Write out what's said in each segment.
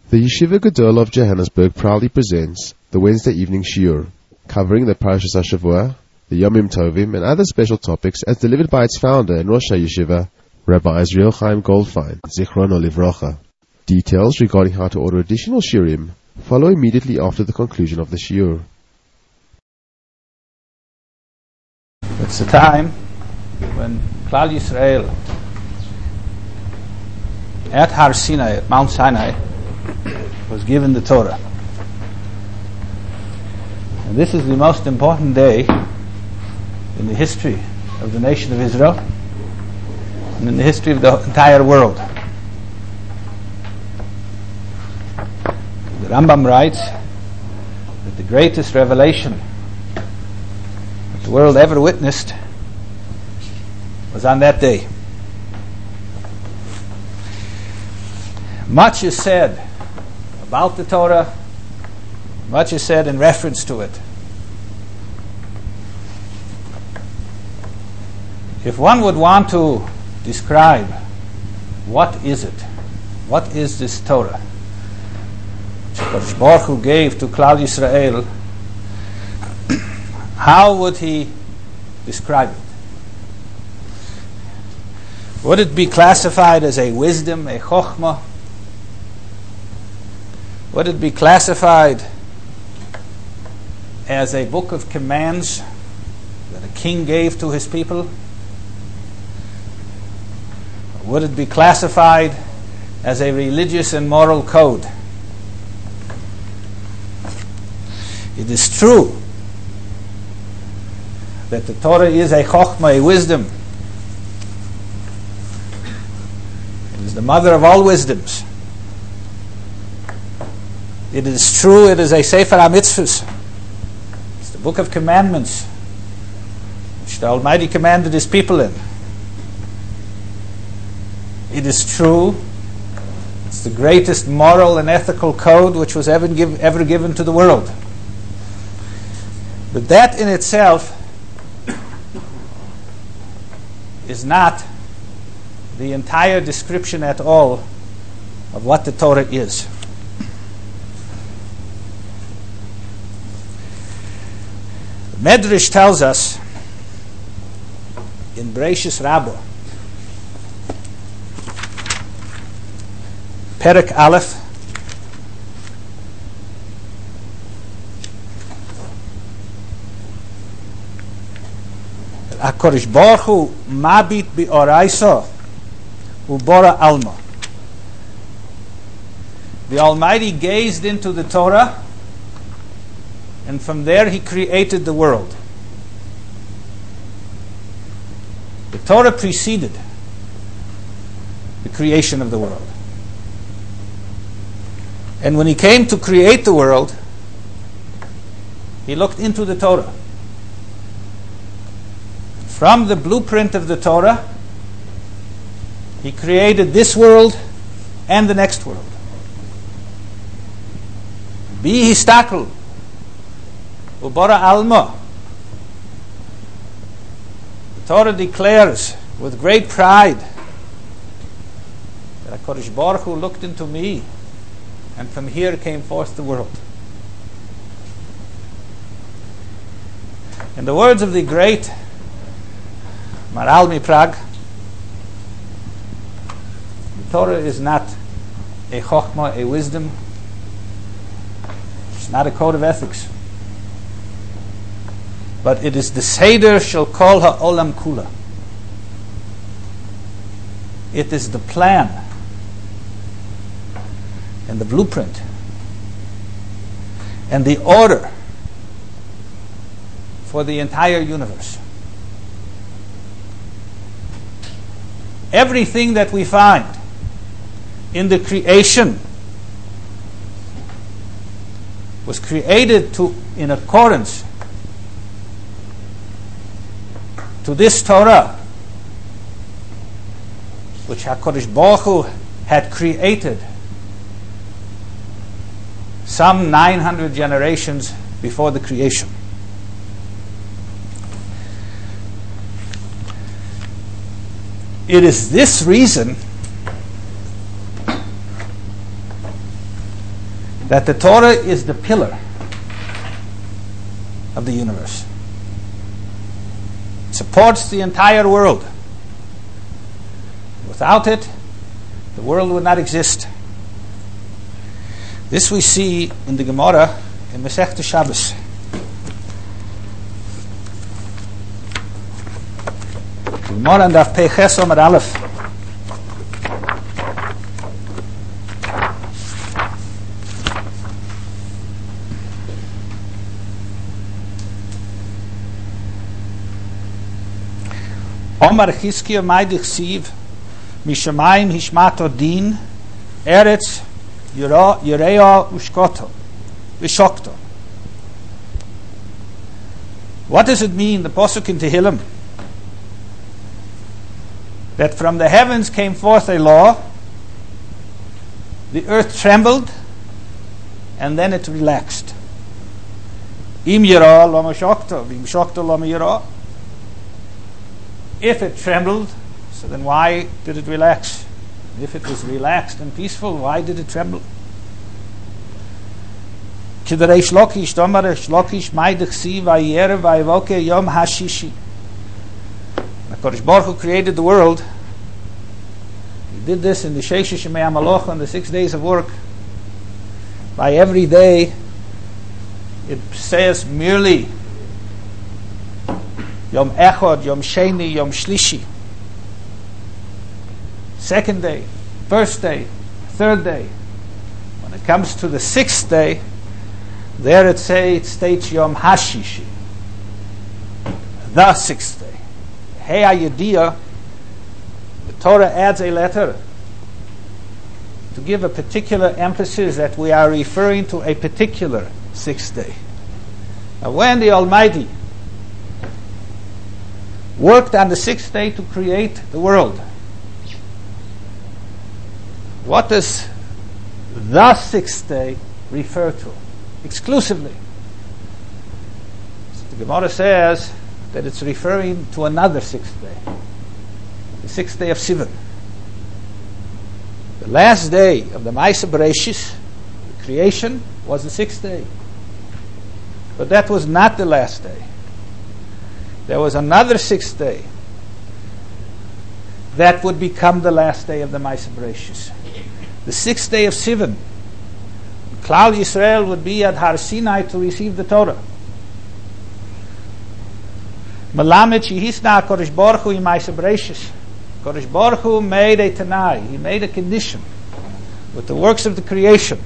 The Yeshiva Gedol of Johannesburg proudly presents the Wednesday evening shiur, covering the Parashas HaShavua, the Yomim Tovim, and other special topics as delivered by its founder and Rosh HaYeshiva, Rabbi Israel Chaim Goldfein, Zichrono Livrocha. Details regarding how to order additional shiurim follow immediately after the conclusion of the shiur. It's a time when Klal Yisrael at Har Sinai, at Mount Sinai, was given the Torah. And this is the most important day in the history of the nation of Israel and in the history of the entire world. The Rambam writes that the greatest revelation that the world ever witnessed was on that day. Much is said about the Torah, much is said in reference to it. If one would want to describe what is it, what is this Torah which HaKadosh Baruch Hu gave to Klal Yisrael, how would he describe it? Would it be classified as a wisdom, a chokhmah? Would it be classified as a book of commands that a king gave to his people? Or would it be classified as a religious and moral code? It is true that the Torah is a chokhmah, a wisdom. It is the mother of all wisdoms. It is true, it is a Sefer HaMitzvos. It's the book of commandments which the Almighty commanded His people in. It is true, it's the greatest moral and ethical code which was ever given to the world. But that in itself is not the entire description at all of what the Torah is. The Medrash tells us in Bereishis Rabbah, Perek Aleph, HaKadosh Baruch Hu mabit bi'oraisa ubora alma. The Almighty gazed into the Torah, and from there He created the world. The Torah preceded the creation of the world. And when He came to create the world, He looked into the Torah. From the blueprint of the Torah, He created this world and the next world. Bi histakel ubara alma. The Torah declares with great pride that HaKadosh Baruch Hu looked into me, and from here came forth the world. In the words of the great Maharal MiPrague, the Torah is not a chokhmah, a wisdom. It's not a code of ethics. But it is the Seder shel kol ha'olam kula. It is the plan and the blueprint and the order for the entire universe. Everything that we find in the creation was created in accordance to this Torah, which HaKadosh Baruch Hu had created some 900 generations before the creation. It is this reason that the Torah is the pillar of the universe. It supports the entire world. Without it, the world would not exist. This we see in the Gemara in Masechta Shabbos. Gemara and Daf Pei Ches Amud Aleph. Omar Chizkiya Maidich Siv Mishamayim Hishmato Din Eretz Yereya Ushkoto Vishokto. What does it mean, the Pasuk in Tehillim, that from the heavens came forth a law, the earth trembled, and then it relaxed? Im Yera Lama Shokto, Im Shokto Lama Yera. If it trembled, so then why did it relax? If it was relaxed and peaceful, why did it tremble? Kidarei Shlokish, Domar Shlokish, Maidich Si, Vayere, Vayevoke, Yom Hashishi. HaKadosh Baruch Hu created the world. He did this in the Sheshish Yemei HaMaloch, on the 6 days of work. By every day, it says merely Yom Echad, Yom Sheni, Yom Shlishi. Second day, first day, third day. When it comes to the 6th day, there it states Yom Hashishi, the 6th day. Hey Ayediyah, the Torah adds a letter to give a particular emphasis that we are referring to a particular 6th day. Now when the Almighty worked on the 6th day to create the world, what does the 6th day refer to exclusively? So the Gemara says that it's referring to another 6th day, the 6th day of Sivan. The last day of the Ma'aseh Bereshis, the creation, was the 6th day. But that was not the last day. There was another 6th day that would become the last day of the Ma'aseh Bereshis. The 6th day of Sivan, Klal Yisrael would be at Har Sinai to receive the Torah. Melamed Shehisna HaKadosh Baruch Hu in Ma'aseh Bereshis. HaKadosh Baruch Hu made a Tanai, he made a condition with the works of the creation.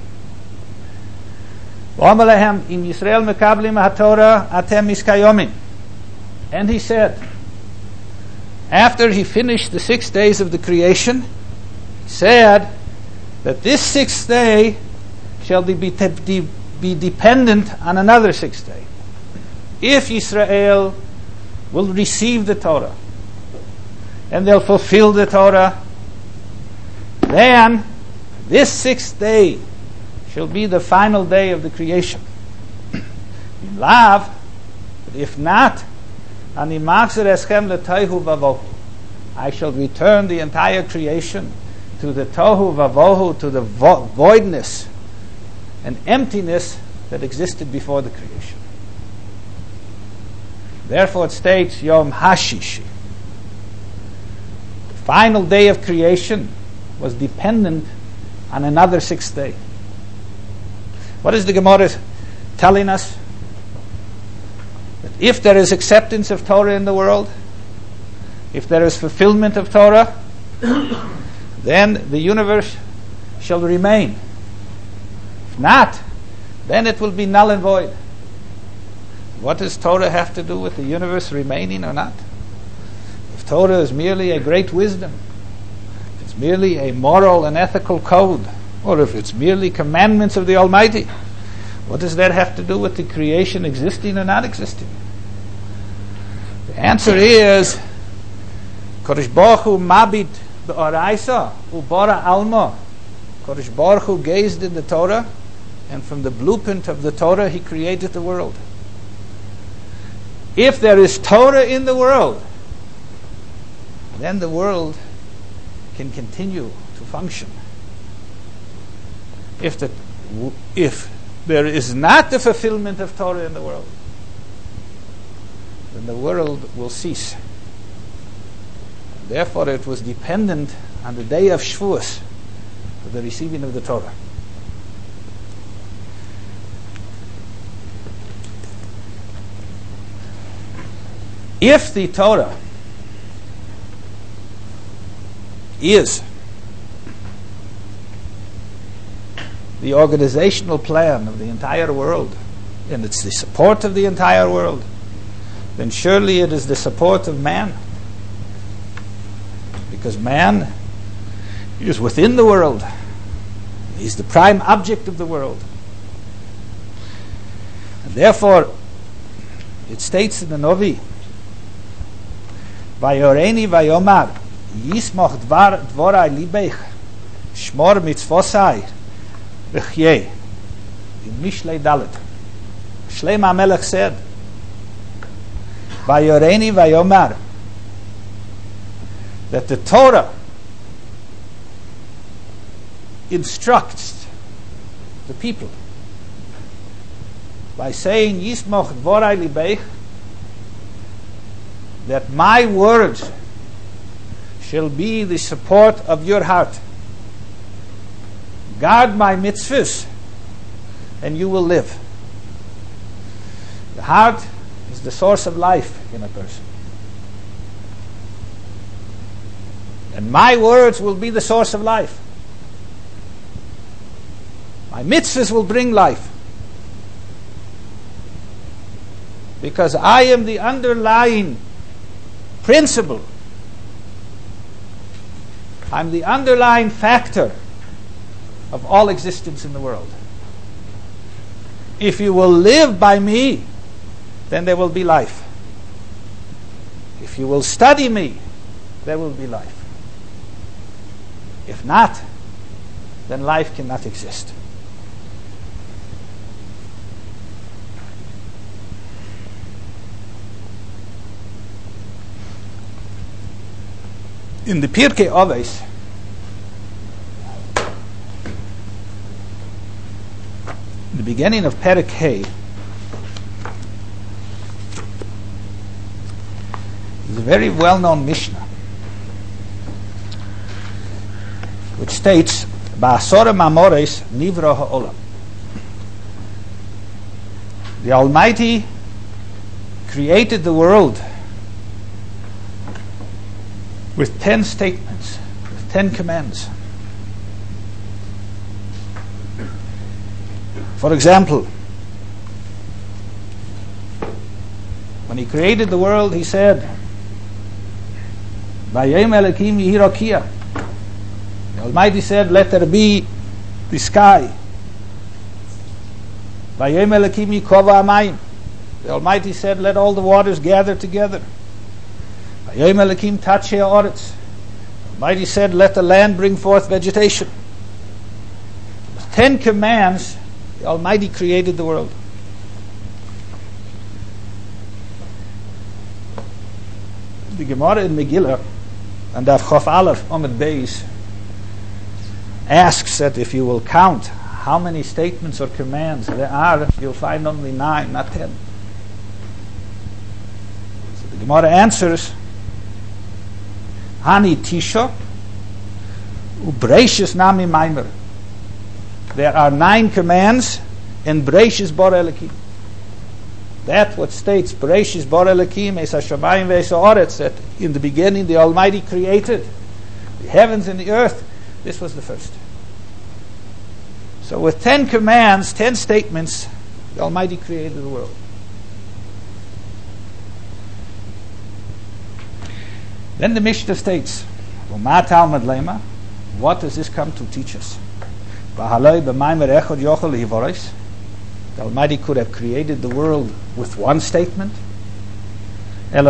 V'amar lehem im Yisrael mekablim HaTorah atem miskayomim. And he said, after he finished the 6 days of the creation, he said that this 6th day shall be dependent on another 6th day. If Yisrael will receive the Torah and they'll fulfill the Torah, then this 6th day shall be the final day of the creation. In love, but if not, I shall return the entire creation to the tohu vavohu, to the voidness and emptiness that existed before the creation. Therefore it states Yom Hashishi. The final day of creation was dependent on another 6th day. What is the Gemara telling us? That if there is acceptance of Torah in the world, if there is fulfillment of Torah, then the universe shall remain. If not, then it will be null and void. What does Torah have to do with the universe remaining or not? If Torah is merely a great wisdom, if it's merely a moral and ethical code, or if it's merely commandments of the Almighty, what does that have to do with the creation existing or not existing? The answer is Kodesh Baruch Hu mabit be'oraisa ubara alma. Kodesh Baruch Hu gazed in the Torah, and from the blueprint of the Torah he created the world. If there is Torah in the world, then the world can continue to function. If if there is not the fulfillment of Torah in the world, then the world will cease. Therefore, it was dependent on the day of Shavuos for the receiving of the Torah. If the Torah is the organizational plan of the entire world, and it's the support of the entire world, then surely it is the support of man. Because man is within the world. He's the prime object of the world. And therefore, it states in the Novi, Vayoreni vayomar, Yismoch dvorai libech, Shmor mitzvosai, V'chyeh. In Mishlei Dalet. Shlomo HaMelech said, Vayoreni vayomar, that the Torah instructs the people by saying, Yismoch dvorai libech, that my words shall be the support of your heart. Guard my mitzvahs, and you will live. The heart is the source of life in a person. And my words will be the source of life. My mitzvahs will bring life. Because I am the underlying principle. I'm the underlying factor of all existence in the world. If you will live by me, then there will be life. If you will study me, there will be life. If not, then life cannot exist. In the Pirkei Avos, the beginning of Perek Hey, is a very well-known Mishnah, which states, Ba'asora mamores nivra ha'olam. The Almighty created the world with 10 statements, with 10 commands. For example, when He created the world, He said, Vayom Elokim yehi rakia. The Almighty said, let there be the sky. Vayom Elokim yikova hamayim. The Almighty said, let all the waters gather together. Vayom Elokim tachei ha'aretz. The Almighty said, let the land bring forth vegetation. With 10 commands, the Almighty created the world. The Gemara in Megillah, and Daf Chof Aleph Amud Beis, asks that if you will count how many statements or commands there are, you'll find only 9, not 10. So the Gemara answers, Hani Tisha Ubreishis Nami Maimer. There are 9 commands in Breishis Bar Elokim. That what states Breishis Bar Elokim es hashamayim ve'es ha'aretz, that in the beginning the Almighty created the heavens and the earth. This was the first. So with 10 commands, 10 statements, the Almighty created the world. Then the Mishnah states, "U'ma talmud lema?" What does this come to teach us? The Almighty could have created the world with one statement. In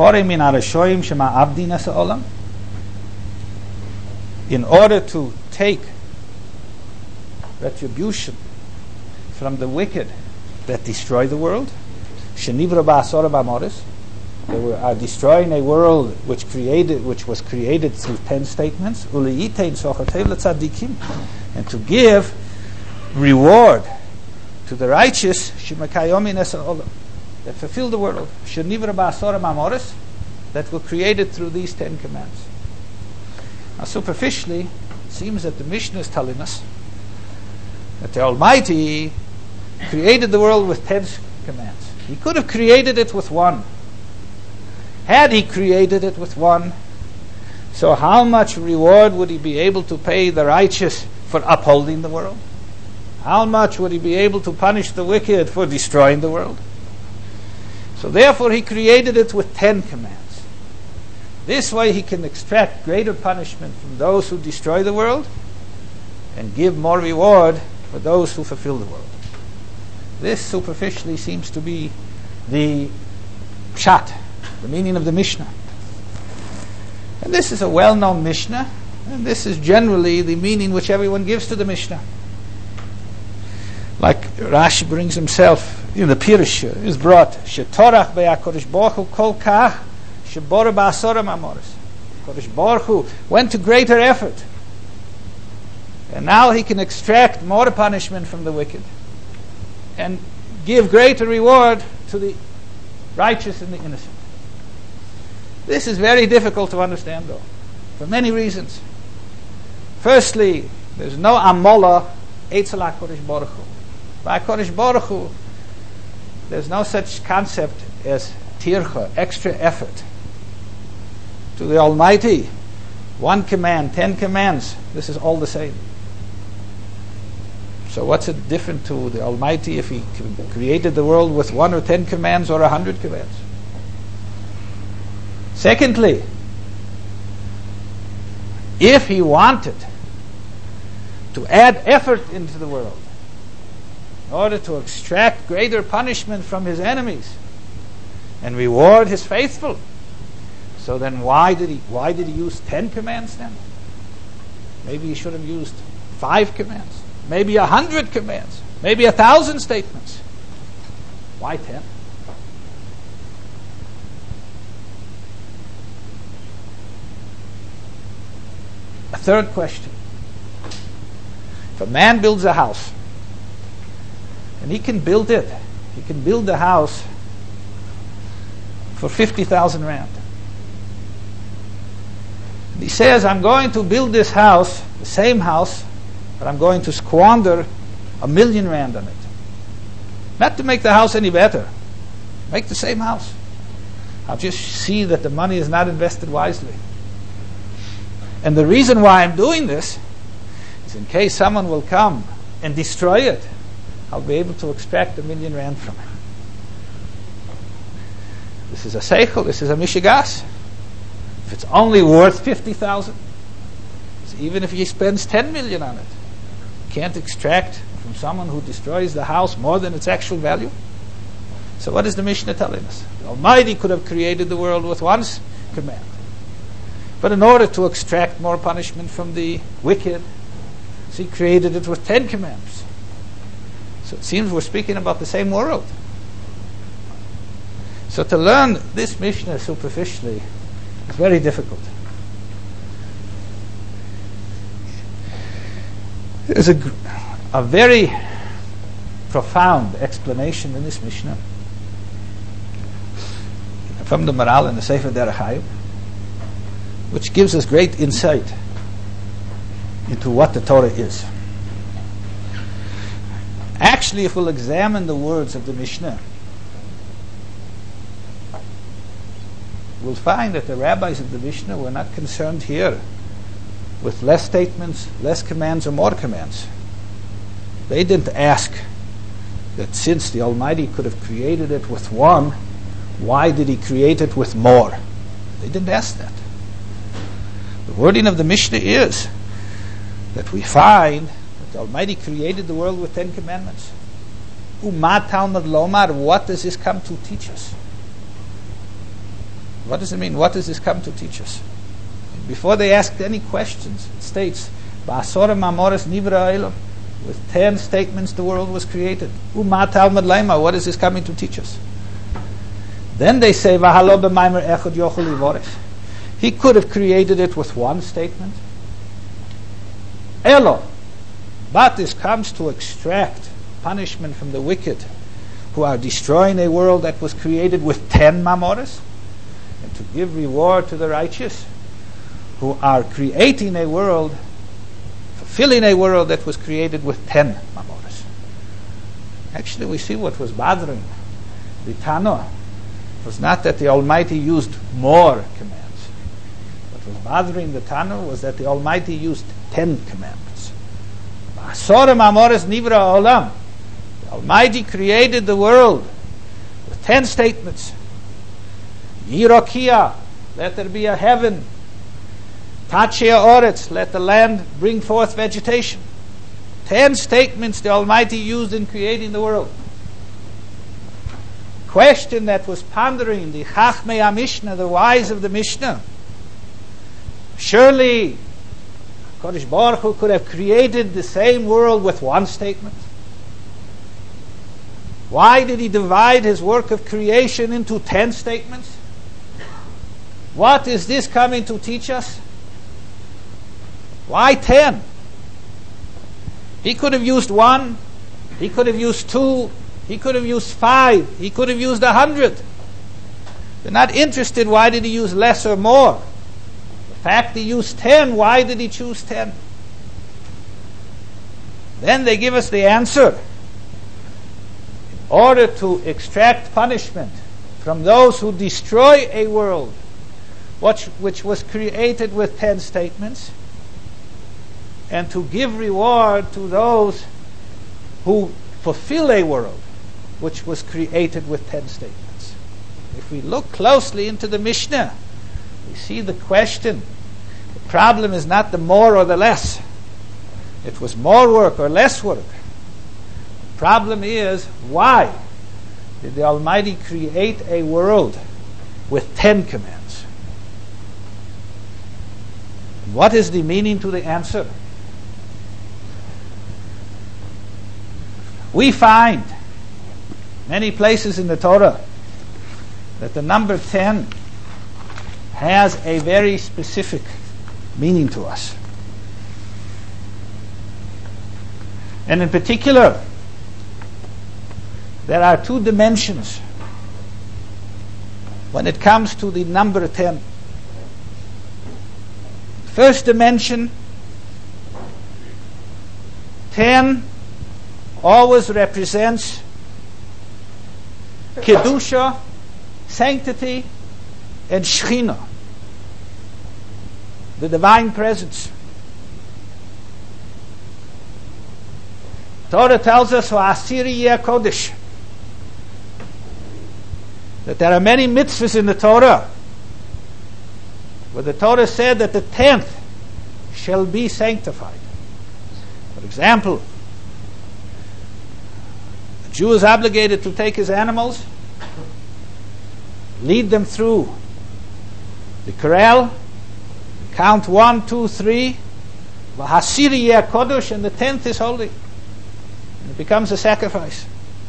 order to take retribution from the wicked that destroy the world. They are destroying a world which was created through 10 statements, and to give reward to the righteous that fulfill the world, that were created through these 10 commands. Now, superficially, it seems that the Mishnah is telling us that the Almighty created the world with 10 commands. He could have created it with one. Had he created it with one, so how much reward would he be able to pay the righteous for upholding the world? How much would he be able to punish the wicked for destroying the world? So therefore he created it with 10 commands. This way he can extract greater punishment from those who destroy the world and give more reward for those who fulfill the world. This superficially seems to be the pshat, the meaning of the Mishnah. And this is a well-known Mishnah, and this is generally the meaning which everyone gives to the Mishnah. Like Rashi brings himself in the Pirush is brought Shetorach be'HaKadosh Baruch Hu kol kach shebora ba'asora ma'amoros. Kadosh Baruch Hu went to greater effort, and now he can extract more punishment from the wicked and give greater reward to the righteous and the innocent. This is very difficult to understand, though, for many reasons. Firstly, there's no amola etzel HaKadosh Baruch Hu. By HaKadosh Baruch Hu, there's no such concept as tircha, extra effort. To the Almighty, 1 command, 10 commands, this is all the same. So what's it different to the Almighty if He created the world with 1 or 10 commands or 100 commands? Secondly, if He wanted to add effort into the world in order to extract greater punishment from His enemies and reward His faithful, so then why did He use 10 commands then? Maybe He should have used 5 commands, maybe 100 commands, maybe 1,000 statements. Why 10? A third question. If a man builds a house, and he can build the house for 50,000 rand. And he says, I'm going to build this house, the same house, but I'm going to squander 1,000,000 rand on it. Not to make the house any better. Make the same house. I'll just see that the money is not invested wisely. And the reason why I'm doing this is in case someone will come and destroy it, I'll be able to extract 1,000,000 rand from it. This is a seichel, this is a mishigas. If it's only worth 50,000, so even if he spends 10 million on it, can't extract from someone who destroys the house more than its actual value. So what is the Mishnah telling us? The Almighty could have created the world with 1 command. But in order to extract more punishment from the wicked, so He created it with 10 commands. So it seems we're speaking about the same world. So to learn this Mishnah superficially is very difficult. There's a very profound explanation in this Mishnah from the Maral in the Sefer Derech Hayim, which gives us great insight into what the Torah is. Actually, if we'll examine the words of the Mishnah, we'll find that the rabbis of the Mishnah were not concerned here with less statements, less commands, or more commands. They didn't ask that since the Almighty could have created it with 1, why did He create it with more? They didn't ask that. The wording of the Mishnah is that we find that the Almighty created the world with 10 commandments. Umat Talmud Lomar, what does this come to teach us? What does it mean? What does this come to teach us? Before they asked any questions, it states, Ba'asora ma'amoros nivra elam. With 10 statements the world was created. Umat Talmud Lomar, what is this coming to teach us? Then they say, V'halo b'maimer echad yochel livorech. He could have created it with 1 statement. Elo, But this comes to extract punishment from the wicked who are destroying a world that was created with 10 mamoros, and to give reward to the righteous who are creating a world, fulfilling a world that was created with 10 mamoros. Actually, we see what was bothering the Tano was not that the Almighty used more commands. What was bothering the Tano was that the Almighty used 10 commandments. Asora mamoros nivra olam. The Almighty created the world with 10 statements. Yirokia, let there be a heaven. Tachia oretz, let the land bring forth vegetation. 10 statements the Almighty used in creating the world. Question that was pondering the Chachmei HaMishnah, the wise of the Mishnah. Surely Kodesh Baruch Hu could have created the same world with 1 statement. Why did he divide his work of creation into 10 statements? What is this coming to teach us? Why 10? He could have used 1, he could have used 2, he could have used 5, he could have used 100. They're not interested, why did he use less or more? The fact he used 10, why did he choose 10? Then they give us the answer. In order to extract punishment from those who destroy a world which was created with 10 statements, and to give reward to those who fulfill a world which was created with 10 statements. If we look closely into the Mishnah, we see the question. The problem is not the more or the less. It was more work or less work. The problem is, why did the Almighty create a world with 10 commands? What is the meaning to the answer? We find many places in the Torah that the number 10 has a very specific meaning to us. And in particular, there are 2 dimensions when it comes to the number 10. First dimension, 10 always represents Kedusha, sanctity, and Shechina, the divine presence. Torah tells us V'asiri yeh kodesh, that there are many mitzvahs in the Torah where the Torah said that the 10th shall be sanctified. For example, a Jew is obligated to take his animals, lead them through the corral, count 1, 2, 3, V'hasiri yeh kodesh, and the 10th is holy. And it becomes a sacrifice.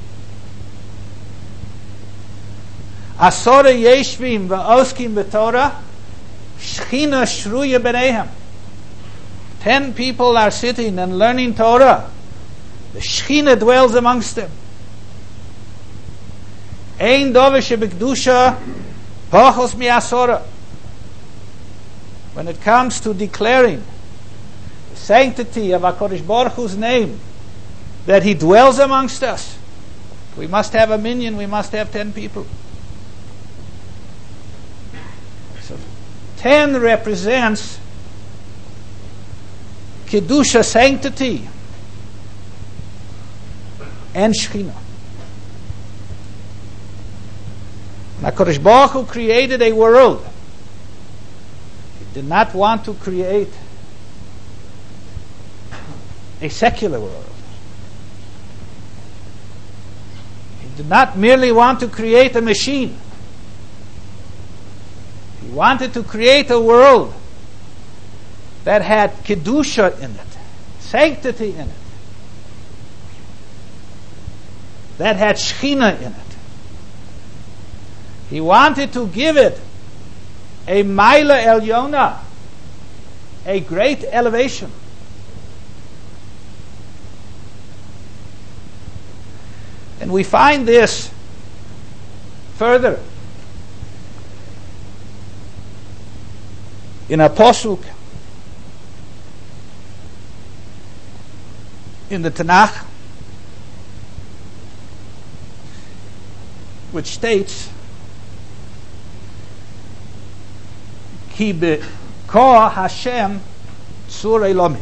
Asora yeshvim v'oskim b'Torah, Shechina shruya b'neihem. 10 people are sitting and learning Torah. The Shechina dwells amongst them. Ein dover shebekdusha pachos mi'asora. When it comes to declaring the sanctity of HaKadosh Baruch Hu's name, that He dwells amongst us, we must have a minyan, we must have 10 people. So 10 represents Kedusha, sanctity, and Shechina. HaKadosh Baruch Hu created a world. He did not want to create a secular world. He did not merely want to create a machine. He wanted to create a world that had Kedusha in it, sanctity in it, that had Shechina in it. He wanted to give it a Maila Elyona, a great elevation. And we find this further in a pasuk in the Tanakh, which states, Ki be'ka Hashem tzur elomi.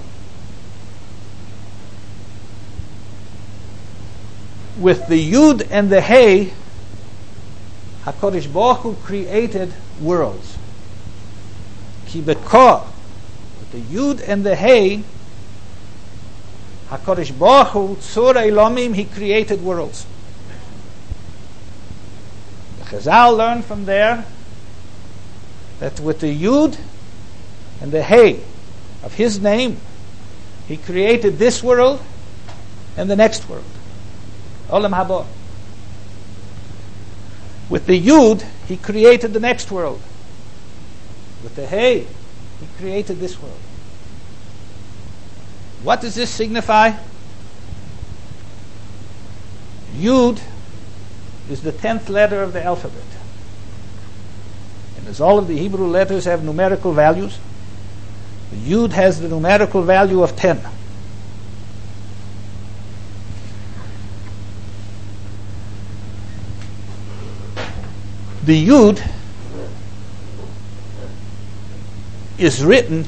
With the Yud and the Hey, HaKadosh Baruch Hu created worlds. Ki be'ka, with the Yud and the Hey, HaKadosh Baruch Hu tzur elomim, He created worlds. The Chazal learned from there that with the Yud and the Hey of His name, He created this world and the next world. Olam haba. With the Yud, He created the next world. With the Hey, He created this world. What does this signify? Yud is the 10th letter of the alphabet. And as all of the Hebrew letters have numerical values, the Yud has the numerical value of 10. The Yud is written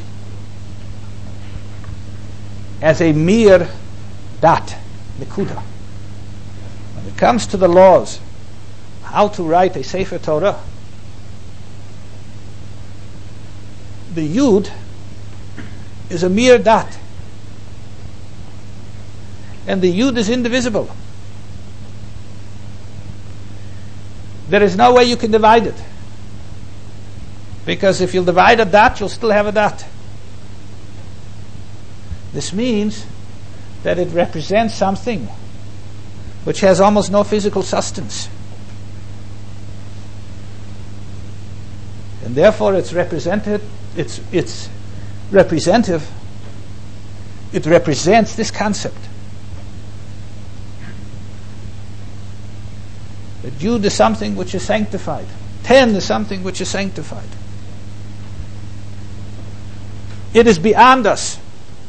as a mere dat, nekuda. When it comes to the laws, how to write a Sefer Torah, the Yud is a mere dat. And the Yud is indivisible. There is no way you can divide it. Because if you'll divide a dat, you'll still have a dat. This means that it represents something which has almost no physical substance. And therefore it's represented, it's representative. It represents this concept. That Yud is something which is sanctified. 10 is something which is sanctified. It is beyond us.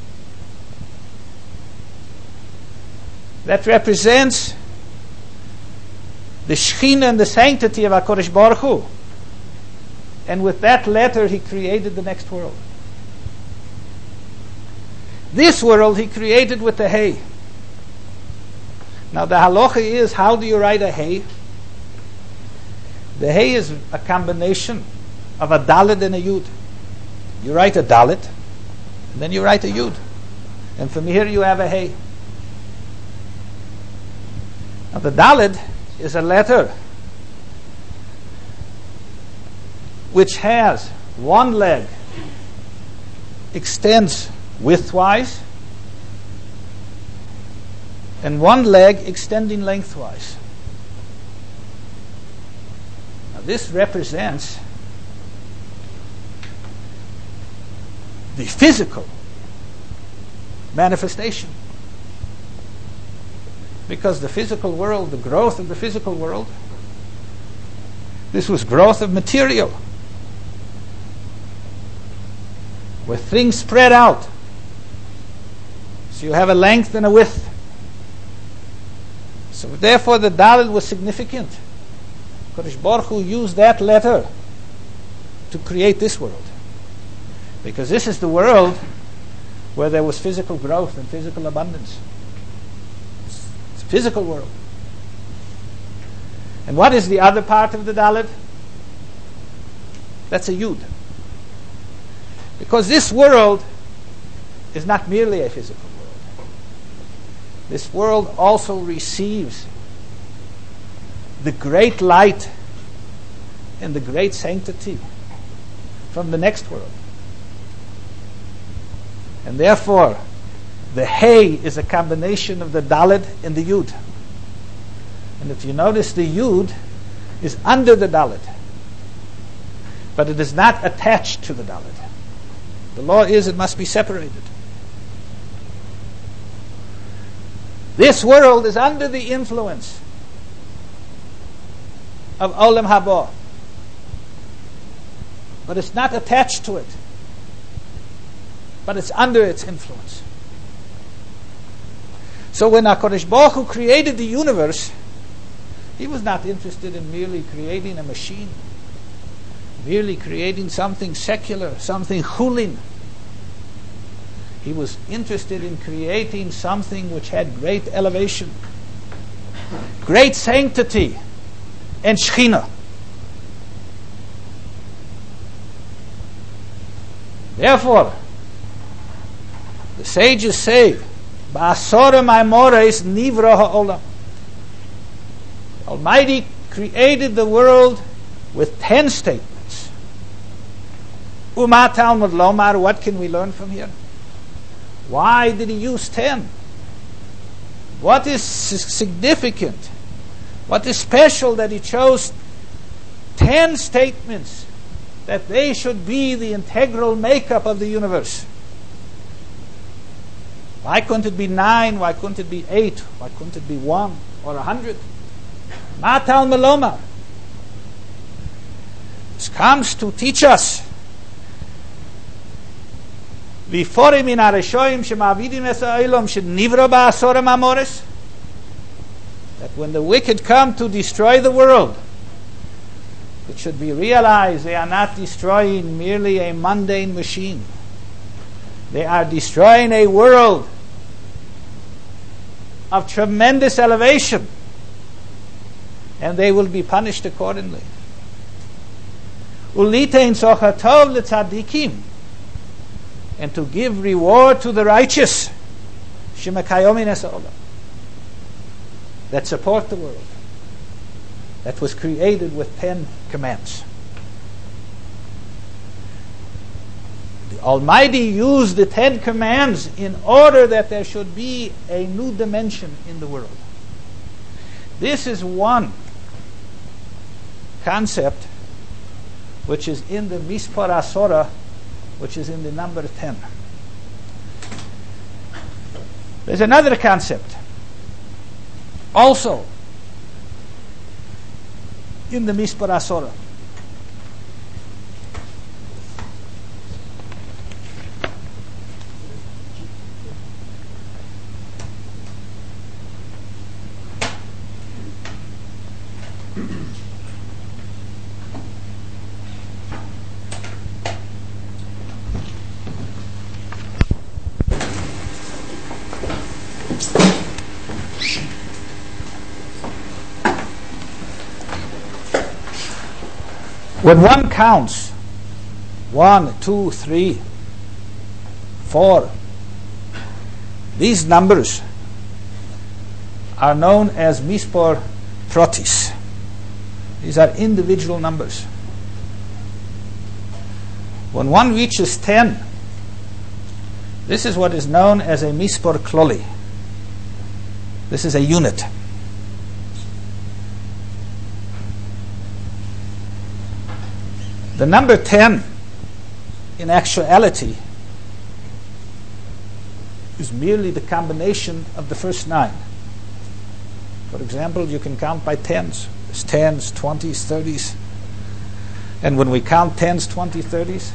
That represents the Shekhinah and the sanctity of HaKadosh Baruch Hu. And with that letter, He created the next world. This world He created with the Hey. Now the halacha is, how do you write a Hey? The Hey is a combination of a Dalet and a Yud. You write a Dalet, and then you write a Yud. And from here you have a Hey. Now the Dalet is a letter which has one leg extends widthwise and one leg extending lengthwise. Now this represents the physical manifestation. Because the physical world, the growth of the physical world, this was growth of material, where things spread out. So you have a length and a width. So therefore the Dalet was significant. Kodesh Baruch Hu used that letter to create this world. Because this is the world where there was physical growth and physical abundance. It's a physical world. And what is the other part of the Dalet? That's a Yud. Because this world is not merely a physical world. This world also receives the great light and the great sanctity from the next world. And therefore, the Hey is a combination of the Dalet and the Yud. And if you notice, the Yud is under the Dalet, but it is not attached to the Dalet. The law is it must be separated. This world is under the influence of Olam Haba. But it's not attached to it. But it's under its influence. So when HaKadosh Baruch Hu created the universe, He was not interested in merely creating a machine, merely creating something secular, something chulin. He was interested in creating something which had great elevation, great sanctity, and Shekhinah. Therefore, the sages say, Ba'asora Maimorais Nivra Ha'olam. The Almighty created the world with 10 statements. Uma Talmud Lomar, what can we learn from here? Why did He use 10? What is significant? What is special that He chose 10 statements that they should be the integral makeup of the universe? Why couldn't it be 9? Why couldn't it be 8? Why couldn't it be 1 or 100? Matal Meloma. This comes to teach us that when the wicked come to destroy the world, it should be realized they are not destroying merely a mundane machine. They are destroying a world of tremendous elevation, and they will be punished accordingly. Ulitein sochatov letzadikim, and to give reward to the righteous, shemekayomin esa'olam, that support the world, that was created with 10 commands. The Almighty used the 10 commands in order that there should be a new dimension in the world. This is one concept which is in the Mispar Asora, which is in the number 10. There's another concept also in the Mispar Asora. When one counts 1, 2, 3, 4, these numbers are known as Mispar Protis. These are individual numbers. When one reaches 10, this is what is known as a Mispar Kloli. This is a unit. The number 10, in actuality, is merely the combination of the first 9. For example, you can count by tens. There's 10s, 20s, 30s. And when we count 10s, 20s, 30s,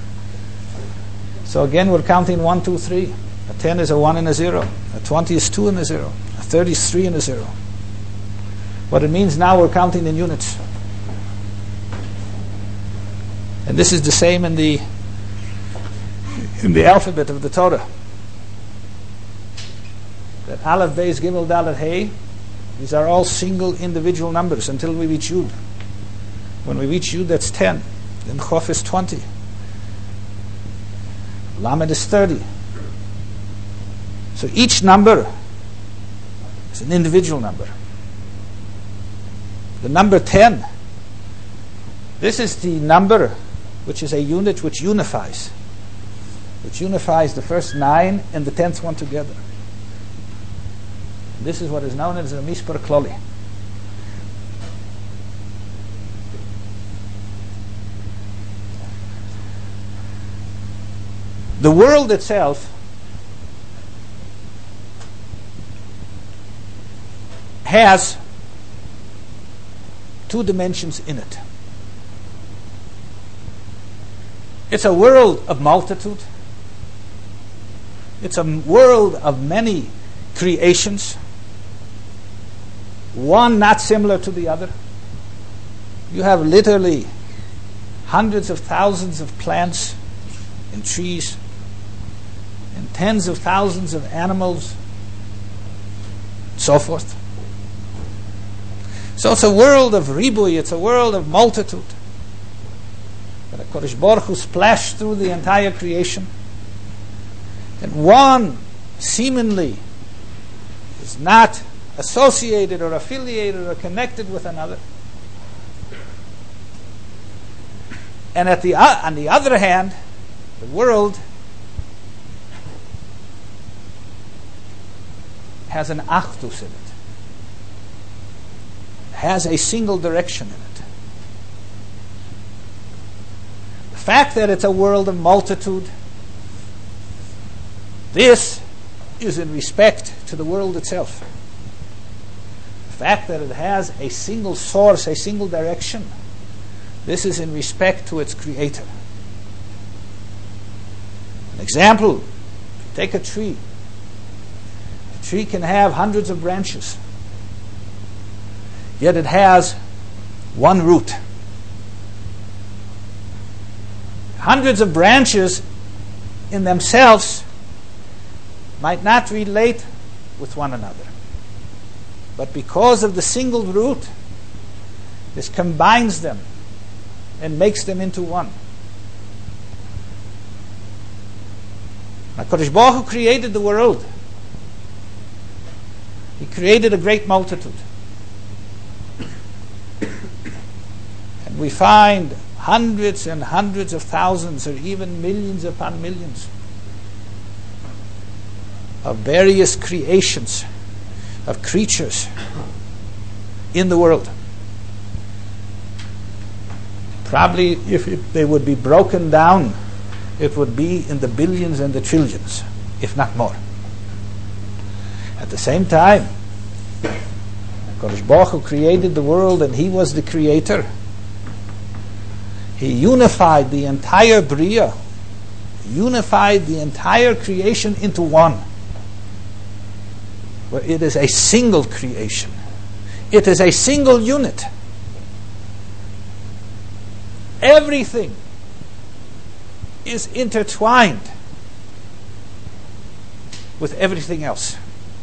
so again we're counting 1, 2, 3. A 10 is a 1 and a 0. A 20 is 2 and a 0. A 30 is 3 and a 0. What it means now, we're counting in units. And this is the same in the alphabet of the Torah. That Aleph, Beis, Gimel, Dalet, Hey, these are all single individual numbers until we reach Yud. When we reach Yud, that's 10. Then Chof is 20. Lamed is 30. So each number is an individual number. The number 10, this is the number which is a unit which unifies the first 9 and the 10th one together. This is what is known as a Mispar Kloli. The world itself has two dimensions in it. It's a world of multitude. It's a world of many creations, one not similar to the other. You have literally hundreds of thousands of plants and trees and tens of thousands of animals, so forth. So it's a world of ribui, it's a world of multitude. That HaKadosh Baruch Hu splashed through the entire creation. And one seemingly is not associated or affiliated or connected with another. And on the other hand, the world has an achdus in it. Has a single direction in it. The fact that it's a world of multitude, this is in respect to the world itself. The fact that it has a single source, a single direction, this is in respect to its creator. An example, take a tree. A tree can have hundreds of branches, yet it has one root. Hundreds of branches in themselves might not relate with one another, but because of the single root, this combines them and makes them into one. HaKadosh Baruch Hu created the world. He created a great multitude. And we find hundreds and hundreds of thousands or even millions upon millions of various creations, of creatures in the world. Probably if they would be broken down, it would be in the billions and the trillions, if not more. At the same time, HaKadosh Baruch Hu created the world and He was the creator. He unified the entire Bria, unified the entire creation into one, where it is a single creation. It is a single unit. Everything is intertwined with everything else.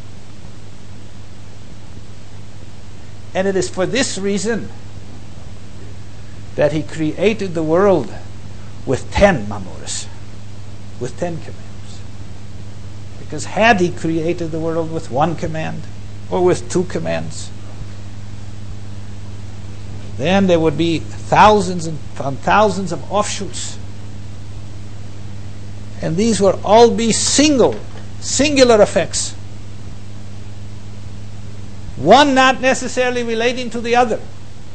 And it is for this reason that He created the world with 10 mamoros, with 10 commands. Because had He created the world with one command or with 2 commands, then there would be thousands and thousands of offshoots. And these would all be singular effects. One not necessarily relating to the other.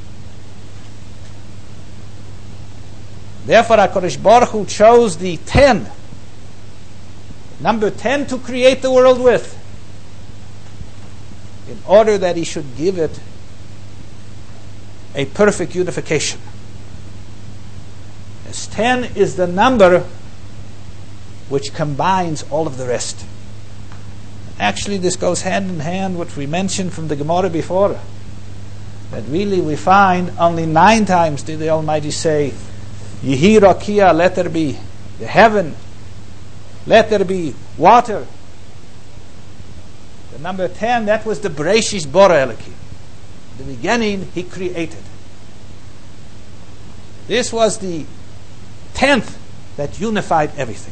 Therefore, HaKadosh Baruch Hu chose the 10, number 10, to create the world with, in order that He should give it a perfect unification. As 10 is the number which combines all of the rest. Actually, this goes hand in hand with what we mentioned from the Gemara before, that really we find only 9 times did the Almighty say, Yehi Rakia, let there be the heaven, let there be water. The number 10, that was the Bereshis Bara Elokim. The beginning He created. This was the 10th that unified everything.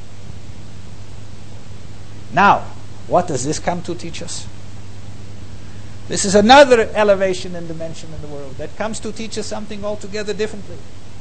Now, what does this come to teach us? This is another elevation and dimension in the world that comes to teach us something altogether differently.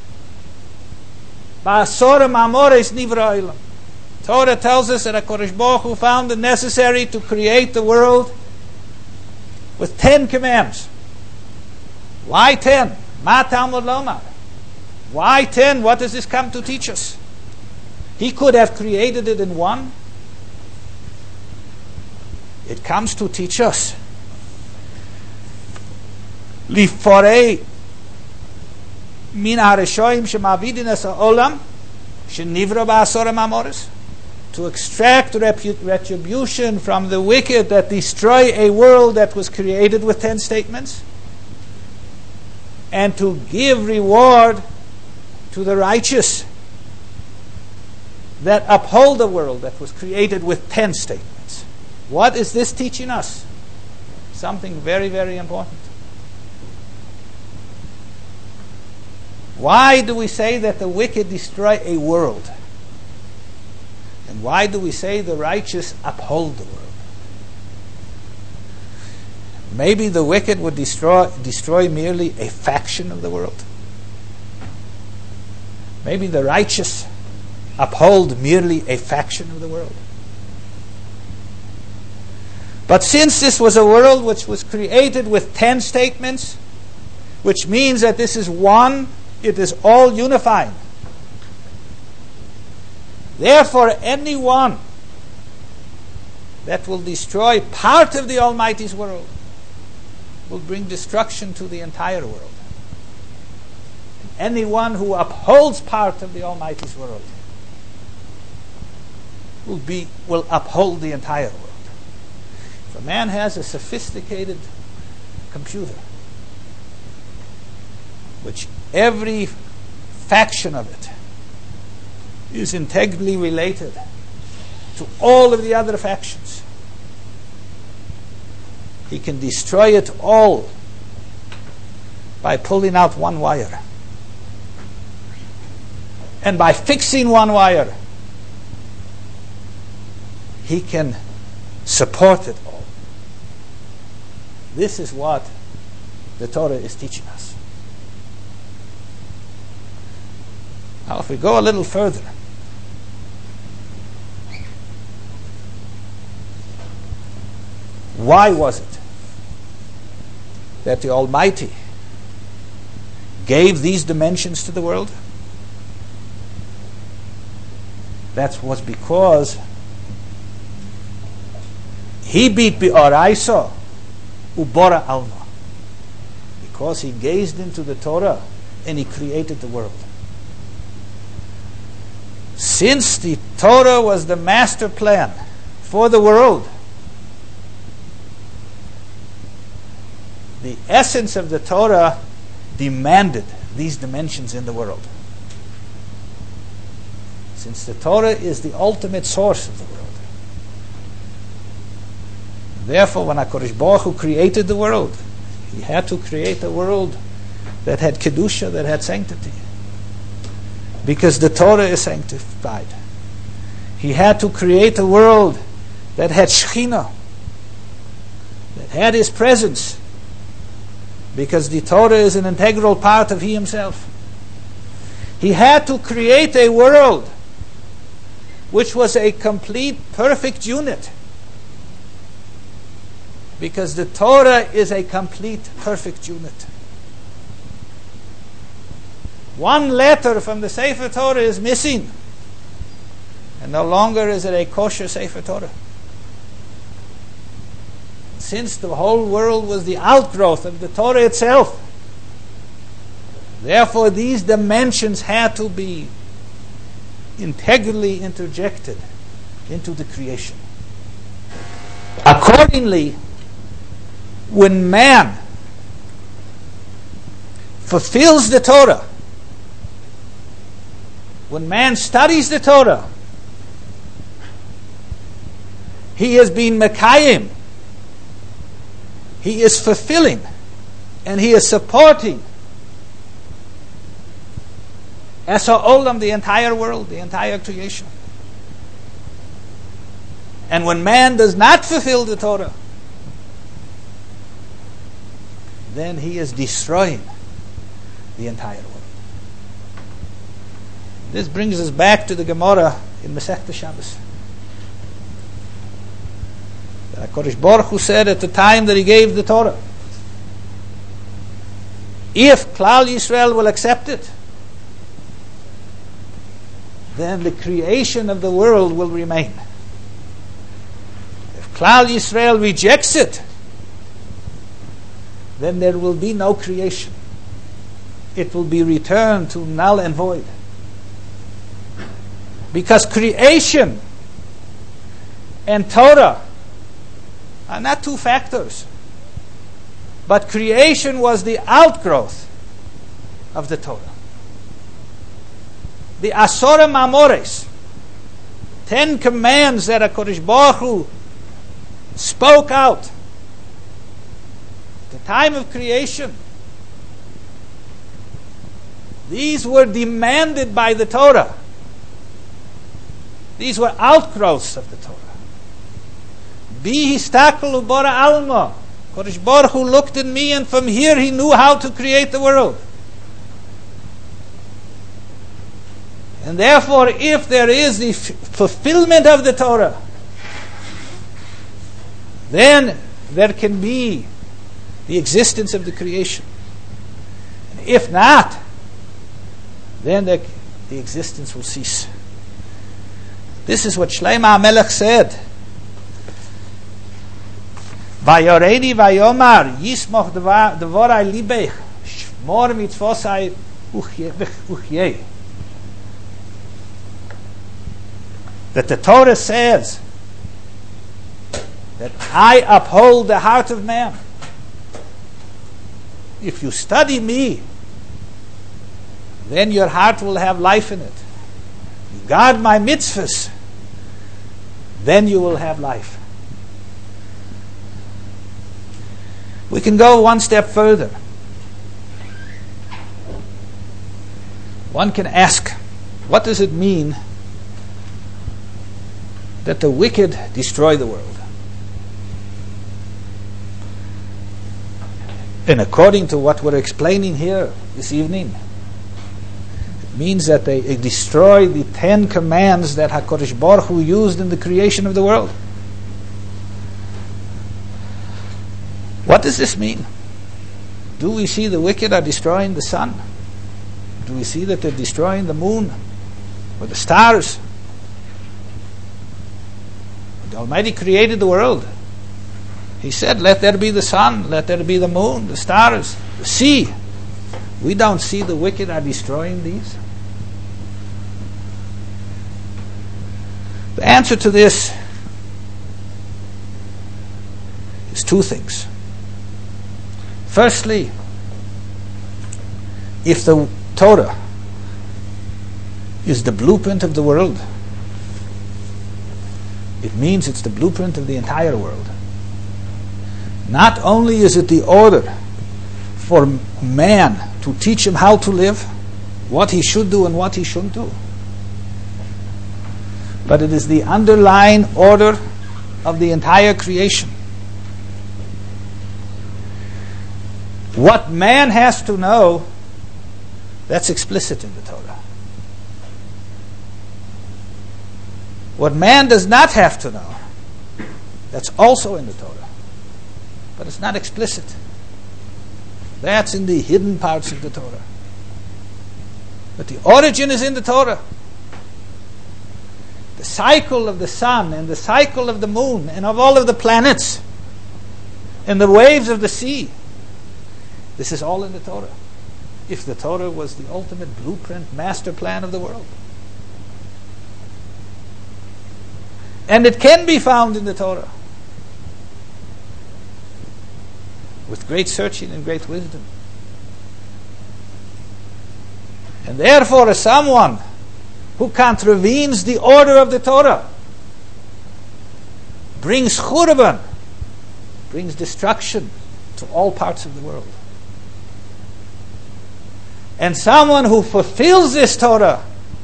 Ba'asora ma'amores nivra olam. Torah tells us that HaKadosh Baruch Hu found it necessary to create the world with 10 commands. Why 10? Ma Talmud Lomar. Why 10? What does this come to teach us? He could have created it in one. It comes to teach us Liforei min hareshoim shemavidin es ha'olam shenivra ba'asora ma'amoris, to extract retribution from the wicked that destroy a world that was created with 10 statements, and to give reward to the righteous that uphold the world that was created with 10 statements. What is this teaching us? Something very, very important. Why do we say that the wicked destroy a world? And why do we say the righteous uphold the world? Maybe the wicked would destroy merely a faction of the world. Maybe the righteous uphold merely a faction of the world. But since this was a world which was created with 10 statements, which means that this is one, it is all unified. Therefore, anyone that will destroy part of the Almighty's world will bring destruction to the entire world. And anyone who upholds part of the Almighty's world will uphold the entire world. If a man has a sophisticated computer, which every faction of it is integrally related to all of the other factions, he can destroy it all by pulling out one wire. And by fixing one wire, he can support it all. This is what the Torah is teaching us. Now, if we go a little further, why was it that the Almighty gave these dimensions to the world? That was because He beat bi'araisa ubora alma, because He gazed into the Torah and He created the world. Since the Torah was the master plan for the world, the essence of the Torah demanded these dimensions in the world. Since the Torah is the ultimate source of the world. Therefore, when HaKadosh Baruch Hu created the world, He had to create a world that had Kedusha, that had sanctity. Because the Torah is sanctified. He had to create a world that had Shekhinah, that had His presence, because the Torah is an integral part of He Himself. He had to create a world which was a complete, perfect unit, because the Torah is a complete, perfect unit. One letter from the Sefer Torah is missing, and no longer is it a kosher Sefer Torah. Since the whole world was the outgrowth of the Torah itself, therefore these dimensions had to be integrally interjected into the creation. Accordingly, when man fulfills the Torah, when man studies the Torah, he has been mekayim. He is fulfilling and he is supporting as ha'olam, the entire world, the entire creation. And when man does not fulfill the Torah, then he is destroying the entire world. This brings us back to the Gemara in Masechta Shabbos. That HaKadosh Baruch Hu said at the time that He gave the Torah, if Klal Yisrael will accept it, then the creation of the world will remain. If Klal Yisrael rejects it, then there will be no creation. It will be returned to null and void. Because creation and Torah are not two factors. But creation was the outgrowth of the Torah. The Asora Mamores, 10 commands that HaKadosh Baruch Hu spoke out at the time of creation. These were demanded by the Torah. These were outgrowths of the Torah. Bi histakelu bara alma. HaKadosh Baruch Hu looked at me, and from here he knew how to create the world. And therefore, if there is the fulfillment of the Torah, then there can be the existence of the creation. And if not, then the existence will cease. This is what Shlomo HaMelech said. Vayoreni vayomar yismoch devorai libech shmor mitzvosai uchyei. That the Torah says that I uphold the heart of man. If you study me, then your heart will have life in it. You guard my mitzvahs, then you will have life. We can go one step further. One can ask, what does it mean that the wicked destroy the world? And according to what we're explaining here this evening, it means that they destroy the 10 commands that HaKadosh Baruch Hu used in the creation of the world. What does this mean? Do we see the wicked are destroying the sun? Do we see that they're destroying the moon or the stars? The Almighty created the world. He said, let there be the sun, let there be the moon, the stars, the sea. We don't see the wicked are destroying these. The answer to this is two things. Firstly, if the Torah is the blueprint of the world, it means it's the blueprint of the entire world. Not only is it the order for man to teach him how to live, what he should do and what he shouldn't do, but it is the underlying order of the entire creation. What man has to know, that's explicit in the Torah. What man does not have to know, that's also in the Torah. But it's not explicit. That's in the hidden parts of the Torah. But the origin is in the Torah. The cycle of the sun and the cycle of the moon and of all of the planets and the waves of the sea, this is all in the Torah. If the Torah was the ultimate blueprint, master plan of the world. And it can be found in the Torah. With great searching and great wisdom. And therefore, as someone who contravenes the order of the Torah, brings churban, brings destruction to all parts of the world. And someone who fulfills this Torah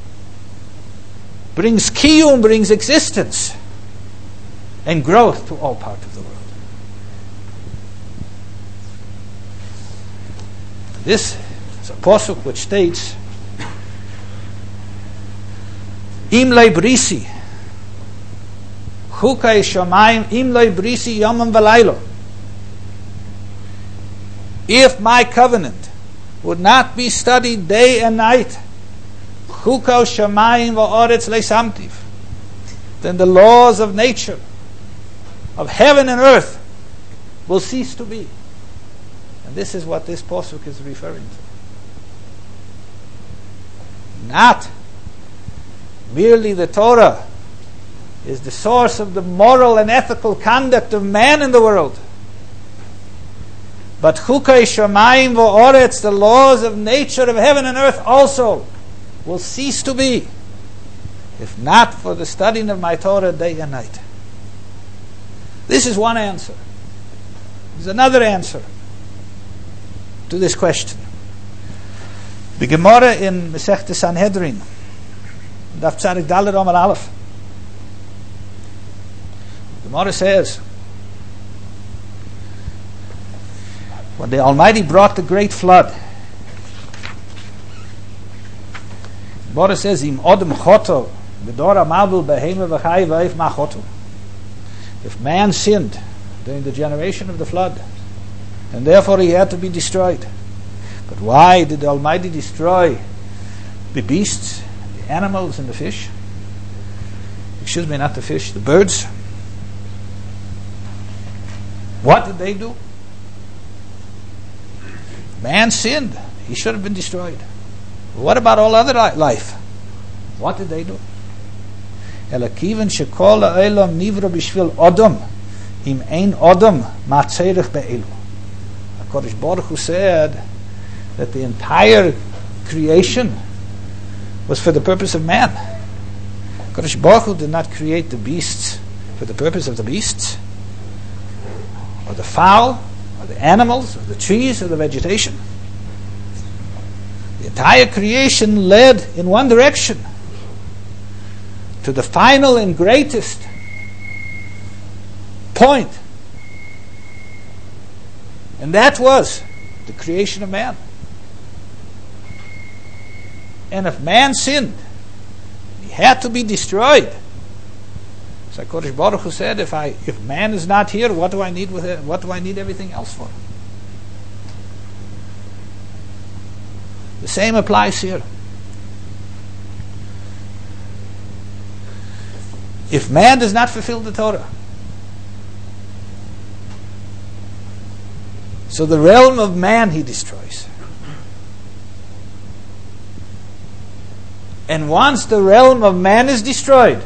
brings kiyum, brings existence and growth to all parts of the world. This is a pasuk which states, Im lei brisi, chukei shamayim, im lei brisi yomam v'laylo. If my covenant would not be studied day and night, chukei shamayim v'oretz leisamtiv, then the laws of nature, of heaven and earth, will cease to be. And this is what this pasuk is referring to. Not merely the Torah is the source of the moral and ethical conduct of man in the world, but chukei shamayim v'oretz, the laws of nature of heaven and earth, also will cease to be if not for the studying of my Torah day and night. This is one answer. There's another answer to this question. The Gemara in Masechta Sanhedrin, Daf Tzadik Daled Amar Aleph. The Gemara says, when the Almighty brought the great flood, the Gemara says, Im Odom Choto, Gedora Mabul Behema V'chai V'eif Machoto. If man sinned during the generation of the flood, and therefore he had to be destroyed. But why did the Almighty destroy the beasts, the animals, and the fish? Excuse me, not the fish, the birds. What did they do? Man sinned. He should have been destroyed. What about all other life? What did they do? Elakivan shekol ha'olam nivra b'shvil odom im ein odom ma'tzerich be'elu. HaKadosh Baruch Hu said that the entire creation was for the purpose of man. HaKadosh Baruch Hu did not create the beasts for the purpose of the beasts, or the fowl, or the animals, or the trees, or the vegetation. The entire creation led in one direction, to the final and greatest point. And that was the creation of man. And if man sinned, he had to be destroyed. So HaKadosh Baruch Hu said, if man is not here, what do I need with it? What do I need everything else for? The same applies here. If man does not fulfill the Torah, so the realm of man he destroys. And once the realm of man is destroyed,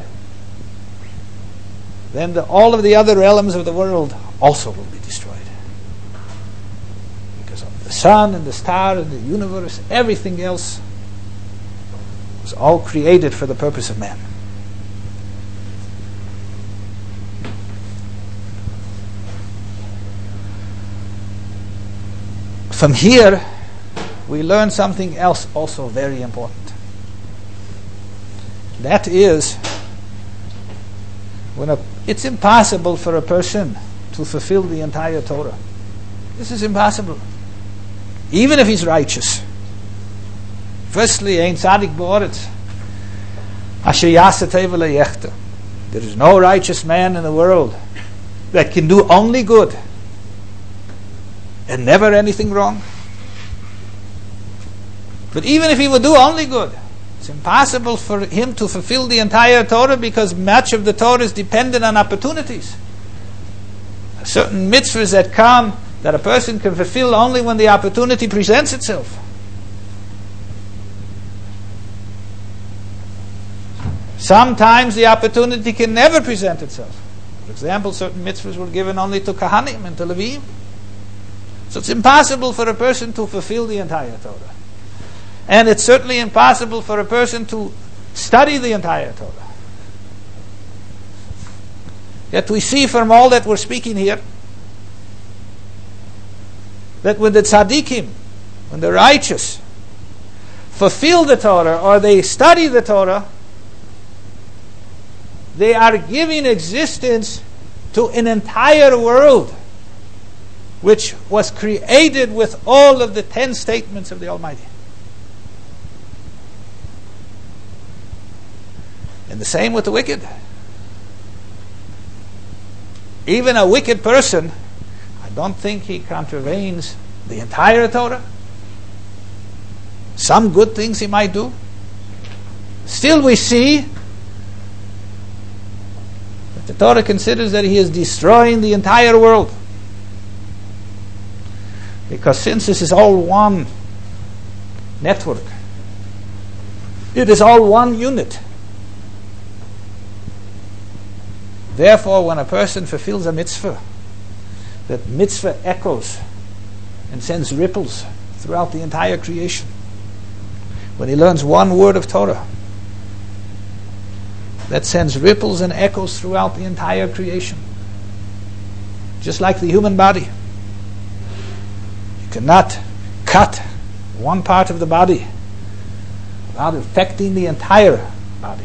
then all of the other realms of the world also will be destroyed. Because of the sun and the star and the universe, everything else was all created for the purpose of man. From here, we learn something else also very important. That is, it's impossible for a person to fulfill the entire Torah. This is impossible. Even if he's righteous. Firstly, ein tzadik ba'oretz asher yaseh teva le'yechter. There is no righteous man in the world that can do only good and never anything wrong. But even if he would do only good, it's impossible for him to fulfill the entire Torah, because much of the Torah is dependent on opportunities. Certain mitzvahs that come that a person can fulfill only when the opportunity presents itself. Sometimes the opportunity can never present itself. For example, certain mitzvahs were given only to Kahanim and to Levim. So it's impossible for a person to fulfill the entire Torah. And it's certainly impossible for a person to study the entire Torah. Yet we see from all that we're speaking here that when the tzaddikim, when the righteous fulfill the Torah or they study the Torah, they are giving existence to an entire world which was created with all of the 10 statements of the Almighty. And the same with the wicked. Even a wicked person, I don't think he contravenes the entire Torah. Some good things he might do. Still we see that the Torah considers that he is destroying the entire world. Because since this is all one network, it is all one unit. Therefore, when a person fulfills a mitzvah, that mitzvah echoes and sends ripples throughout the entire creation. When he learns one word of Torah, that sends ripples and echoes throughout the entire creation. Just like the human body. You cannot cut one part of the body without affecting the entire body.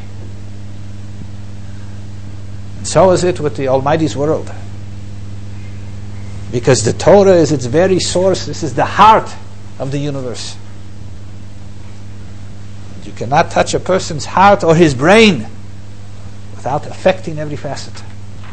And so is it with the Almighty's world. Because the Torah is its very source. This is the heart of the universe. You cannot touch a person's heart or his brain without affecting every facet.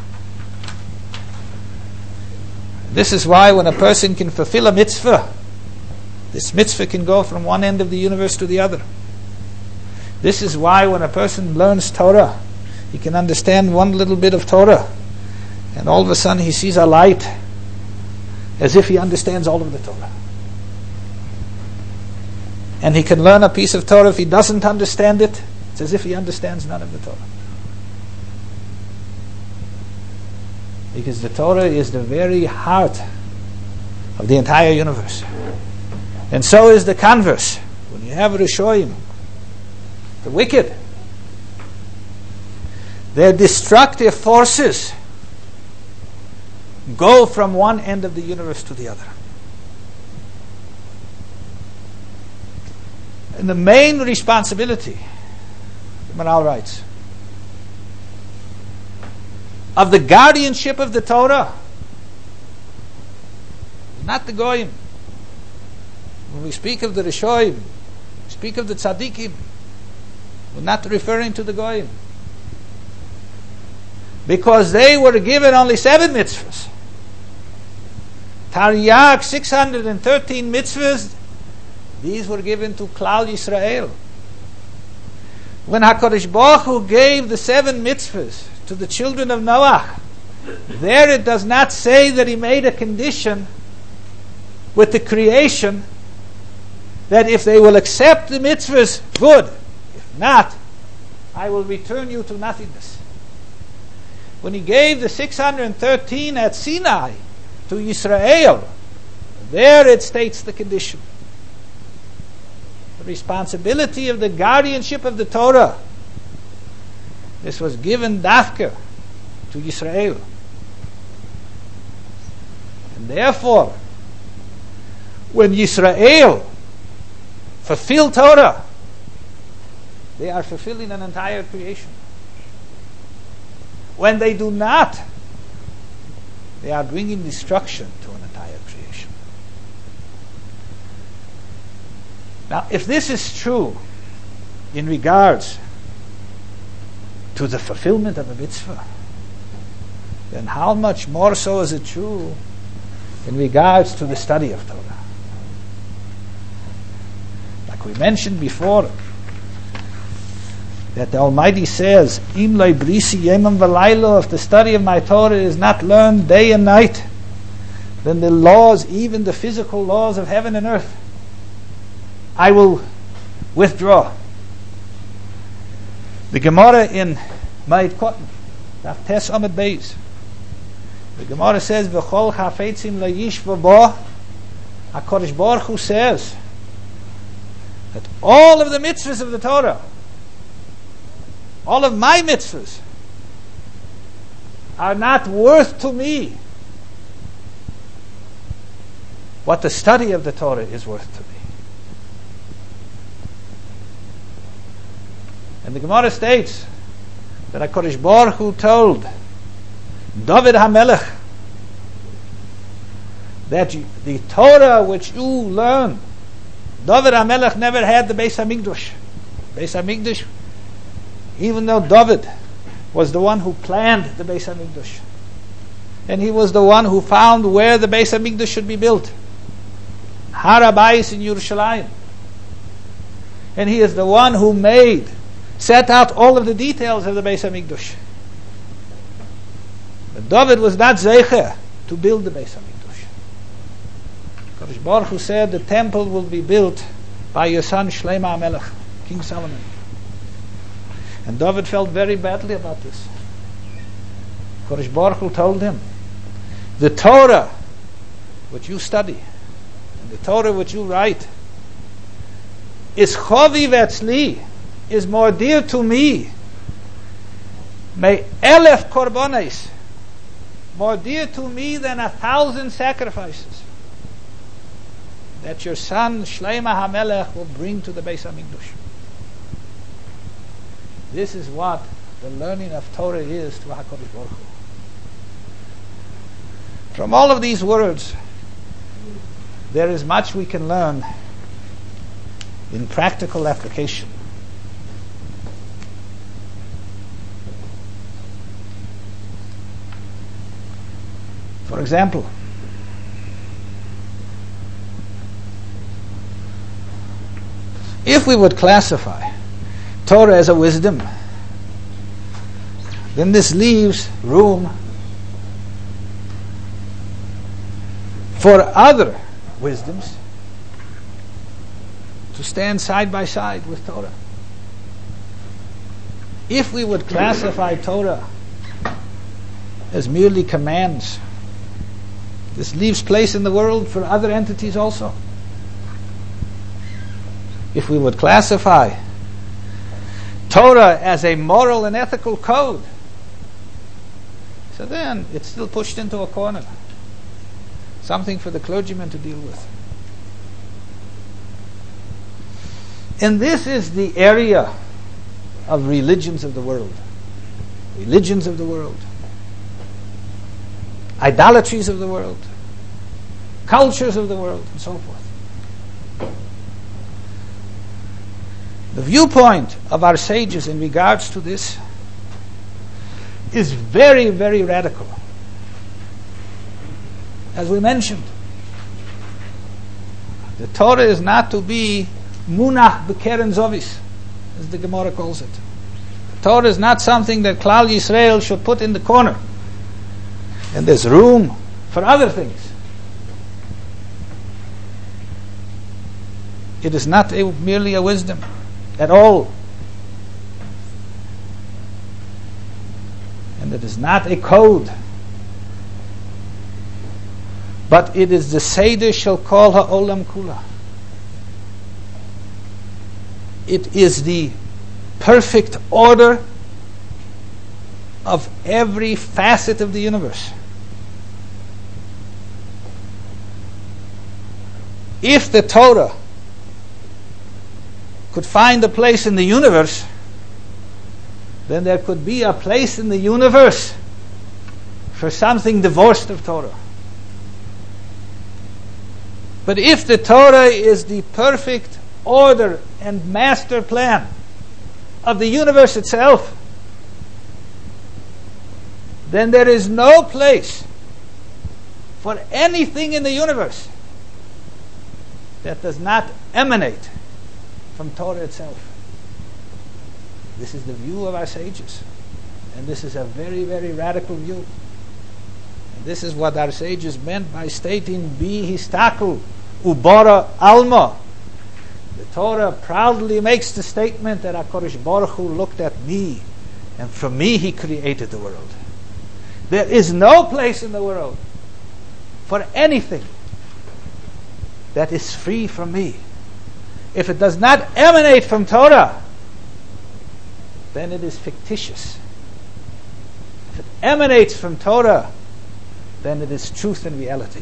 This is why when a person can fulfill a mitzvah, this mitzvah can go from one end of the universe to the other. This is why when a person learns Torah, he can understand one little bit of Torah, and all of a sudden he sees a light as if he understands all of the Torah. And he can learn a piece of Torah. If he doesn't understand it, it's as if he understands none of the Torah. Because the Torah is the very heart of the entire universe. And so is the converse. When you have Rishoyim, the wicked, their destructive forces go from one end of the universe to the other. And the main responsibility, the Maharal writes, of the guardianship of the Torah, not the Goyim. When we speak of the Rishoyim, we speak of the Tzaddikim, we're not referring to the Goyim. Because they were given only 7 mitzvahs. Taryag, 613 mitzvahs, these were given to Klal Yisrael. When HaKadosh Baruch Hu gave the 7 mitzvahs to the children of Noah, there it does not say that he made a condition with the creation that if they will accept the mitzvahs, good. If not, I will return you to nothingness. When he gave the 613 at Sinai to Yisrael, there it states the condition. The responsibility of the guardianship of the Torah. This was given dafka to Yisrael. And therefore, when Yisrael fulfill Torah, they are fulfilling an entire creation. When they do not, they are bringing destruction to an entire creation. Now, if this is true in regards to the fulfillment of a mitzvah, then how much more so is it true in regards to the study of Torah? Like we mentioned before, that the Almighty says, Im lo brisi yemam v'laylo, if the study of my Torah is not learned day and night, then the laws, even the physical laws of heaven and earth, I will withdraw. The Gemara in Ma'id Kotten, Daf Tes Amud Beis, the Gemara says, V'chol chafetzim layish v'bo, HaKadosh Baruch Hu says that all of the mitzvahs of the Torah, all of my mitzvahs, are not worth to me what the study of the Torah is worth to me. And the Gemara states that HaKadosh Baruch Hu told David HaMelech that the Torah which you learn, David HaMelech never had the Beis HaMikdash. Beis HaMikdash, even though David was the one who planned the Beis HaMikdash, and he was the one who found where the Beis HaMikdash should be built, Har HaBayis in Yerushalayim, and he is the one who set out all of the details of the Beis HaMikdash. But David was not zeicher to build the Beis HaMikdash. Kadosh Baruch Hu said the temple will be built by your son Shlomo HaMelech, King Solomon. And David felt very badly about this. Kadosh Baruch Hu told him, the Torah which you study, and the Torah which you write, is choviv etzli, is more dear to me, may 1,000 korbanos, more dear to me than 1,000 sacrifices, that your son Shlomo HaMelech will bring to the Beis HaMikdash. This is what the learning of Torah is to HaKadosh Baruch Hu. From all of these words, there is much we can learn in practical application. For example, if we would classify Torah as a wisdom, then this leaves room for other wisdoms to stand side by side with Torah. If we would classify Torah as merely commands, this leaves place in the world for other entities also. If we would classify Torah as a moral and ethical code, so then it's still pushed into a corner. Something for the clergyman to deal with. And this is the area of religions of the world. Religions of the world. Idolatries of the world. Cultures of the world, and so forth. The viewpoint of our sages in regards to this is very, very radical. As we mentioned, the Torah is not to be munach b'keren zovis, as the Gemara calls it. The Torah is not something that Klal Yisrael should put in the corner. And there's room for other things. It is not merely a wisdom at all. And it is not a code. But it is the Seder shall call ha'olam kula. It is the perfect order of every facet of the universe. If the Torah could find a place in the universe, then there could be a place in the universe for something divorced of Torah. But if the Torah is the perfect order and master plan of the universe itself, then there is no place for anything in the universe that does not emanate from Torah itself. This is the view of our sages. And this is a very, very radical view. And this is what our sages meant by stating, Bi histaku ubara alma. The Torah proudly makes the statement that HaKadosh Baruch Hu looked at me, and from me He created the world. There is no place in the world for anything that is free from me. If it does not emanate from Torah, then it is fictitious. If it emanates from Torah, then it is truth and reality.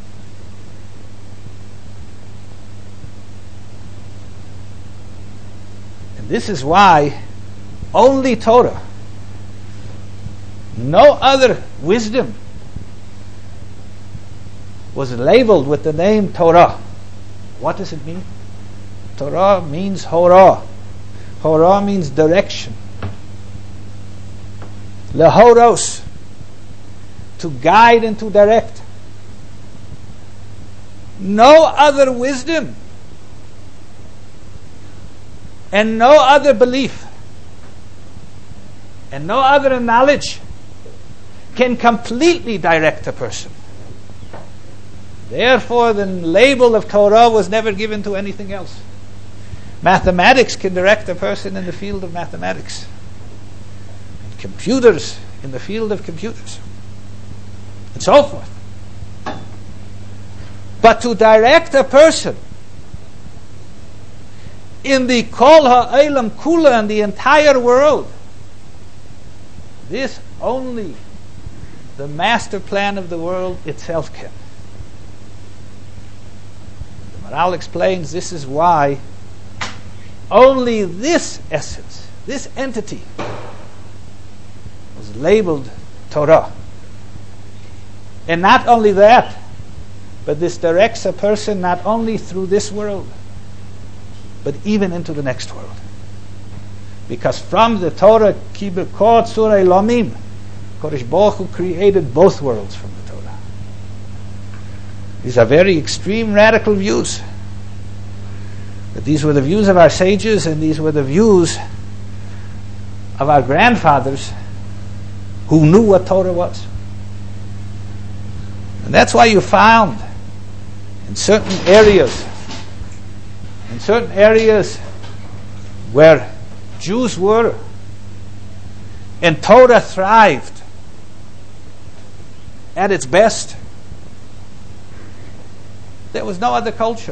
And this is why only Torah, no other wisdom, was labeled with the name Torah. What does it mean? Torah means Horah. Horah means direction. Lehoros, to guide and to direct. No other wisdom and no other belief and no other knowledge can completely direct a person. Therefore, the label of Torah was never given to anything else. Mathematics can direct a person in the field of mathematics. Computers in the field of computers. And so forth. But to direct a person in the Kol Ha'olam Kula, in the entire world, this only the master plan of the world itself can. The Maharal explains this is why only this essence, this entity, was labeled Torah. And not only that, but this directs a person not only through this world, but even into the next world. Because from the Torah, Ki B'Kol Tzur Elamim, Kodesh Baruch Hu created both worlds from the Torah. These are very extreme, radical views. But these were the views of our sages, and these were the views of our grandfathers who knew what Torah was. And that's why you found in certain areas where Jews were and Torah thrived at its best, there was no other culture.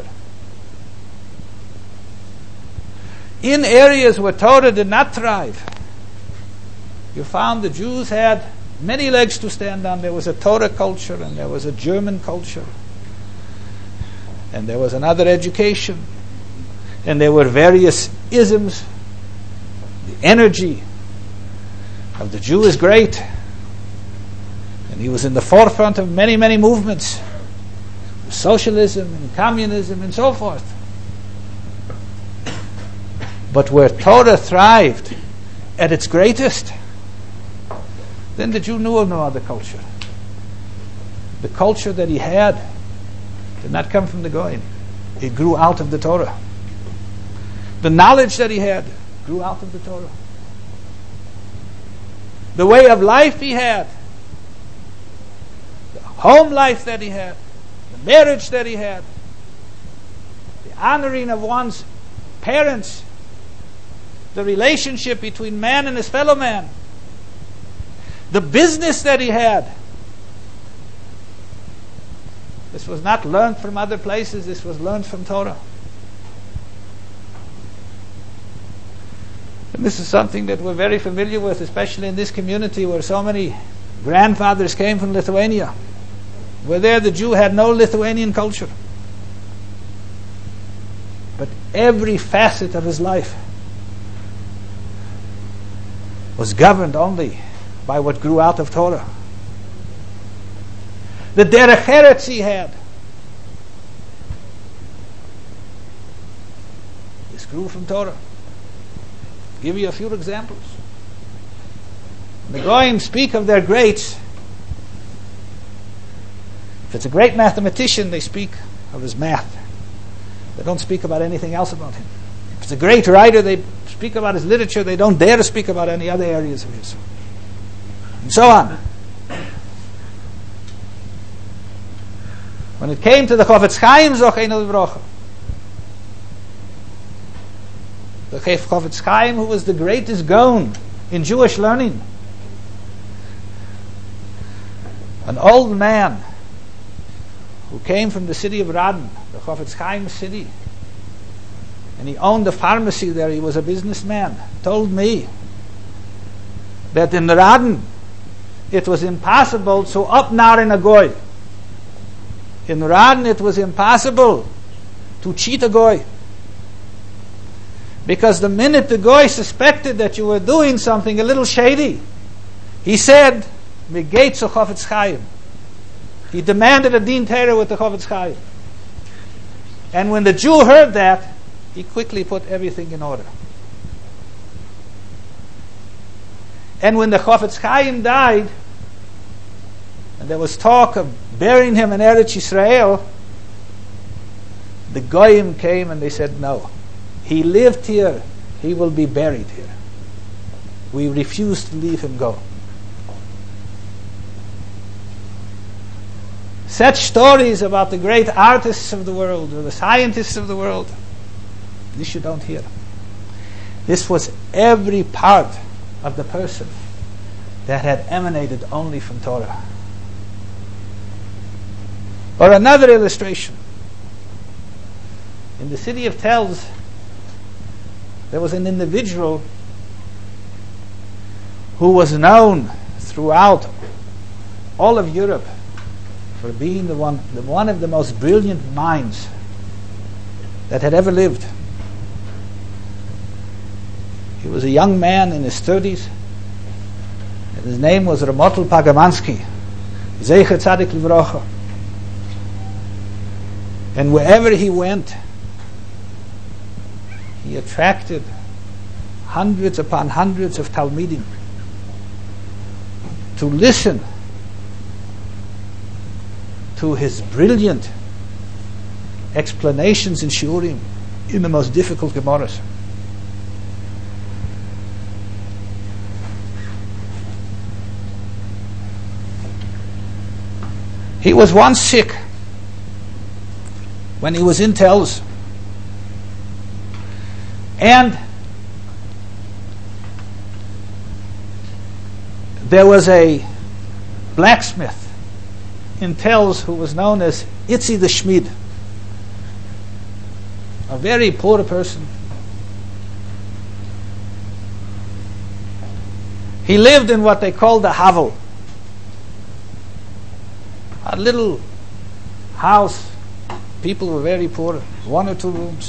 In areas where Torah did not thrive, you found the Jews had many legs to stand on. There was a Torah culture, and there was a German culture, and there was another education, and there were various isms. The energy of the Jew is great, and he was in the forefront of many, many movements, socialism and communism and so forth. But where Torah thrived at its greatest, then the Jew knew of no other culture. The culture that he had did not come from the Goyim. It grew out of the Torah. The knowledge that he had grew out of the Torah. The way of life he had, the home life that he had, the marriage that he had, the honoring of one's parents, the relationship between man and his fellow man, the business that he had. This was not learned from other places, this was learned from Torah. And this is something that we're very familiar with, especially in this community where so many grandfathers came from Lithuania. Where there the Jew had no Lithuanian culture. But every facet of his life was governed only by what grew out of Torah. The derech eretz he had, this grew from Torah. I'll give you a few examples. The Goyim speak of their greats. If it's a great mathematician, they speak of his math. They don't speak about anything else about him. If it's a great writer, they speak about his literature. They don't dare to speak about any other areas of his. And so on. When it came to the Chofetz Chaim, Zocheinu Livrocha, the Chofetz Chaim, who was the greatest Gaon in Jewish learning, an old man who came from the city of Radin, the Chofetz Chaim city, and he owned a pharmacy there, he was a businessman, told me that in Radin it was impossible to upnar in a goy. In Radin it was impossible to cheat a goy. Because the minute the goy suspected that you were doing something a little shady, he said, Megeit zu Chofetz Chaim. He demanded a din Torah with the Chofetz Chaim. And when the Jew heard that, he quickly put everything in order. And when the Chofetz Chaim died, and there was talk of burying him in Eretz Yisrael, the Goyim came and they said, no, he lived here, he will be buried here. We refuse to leave him go. such stories about the great artists of the world or the scientists of the world. This you don't hear. This was every part of the person that had emanated only from Torah. Or another illustration. In the city of Telz, there was an individual who was known throughout all of Europe for being one of the most brilliant minds that had ever lived. He was a young man in his 30s, and his name was Ramotl Pagamansky, Zecher Tzadik Livrocha. And wherever he went, he attracted hundreds upon hundreds of Talmidim to listen to his brilliant explanations in Shiurim in the most difficult Gemaras. He was once sick when he was in Telz, and there was a blacksmith in Telz who was known as Itzi the Schmid, a very poor person. He lived in what they called the Havel, a little house. People were very poor, 1 or 2 rooms.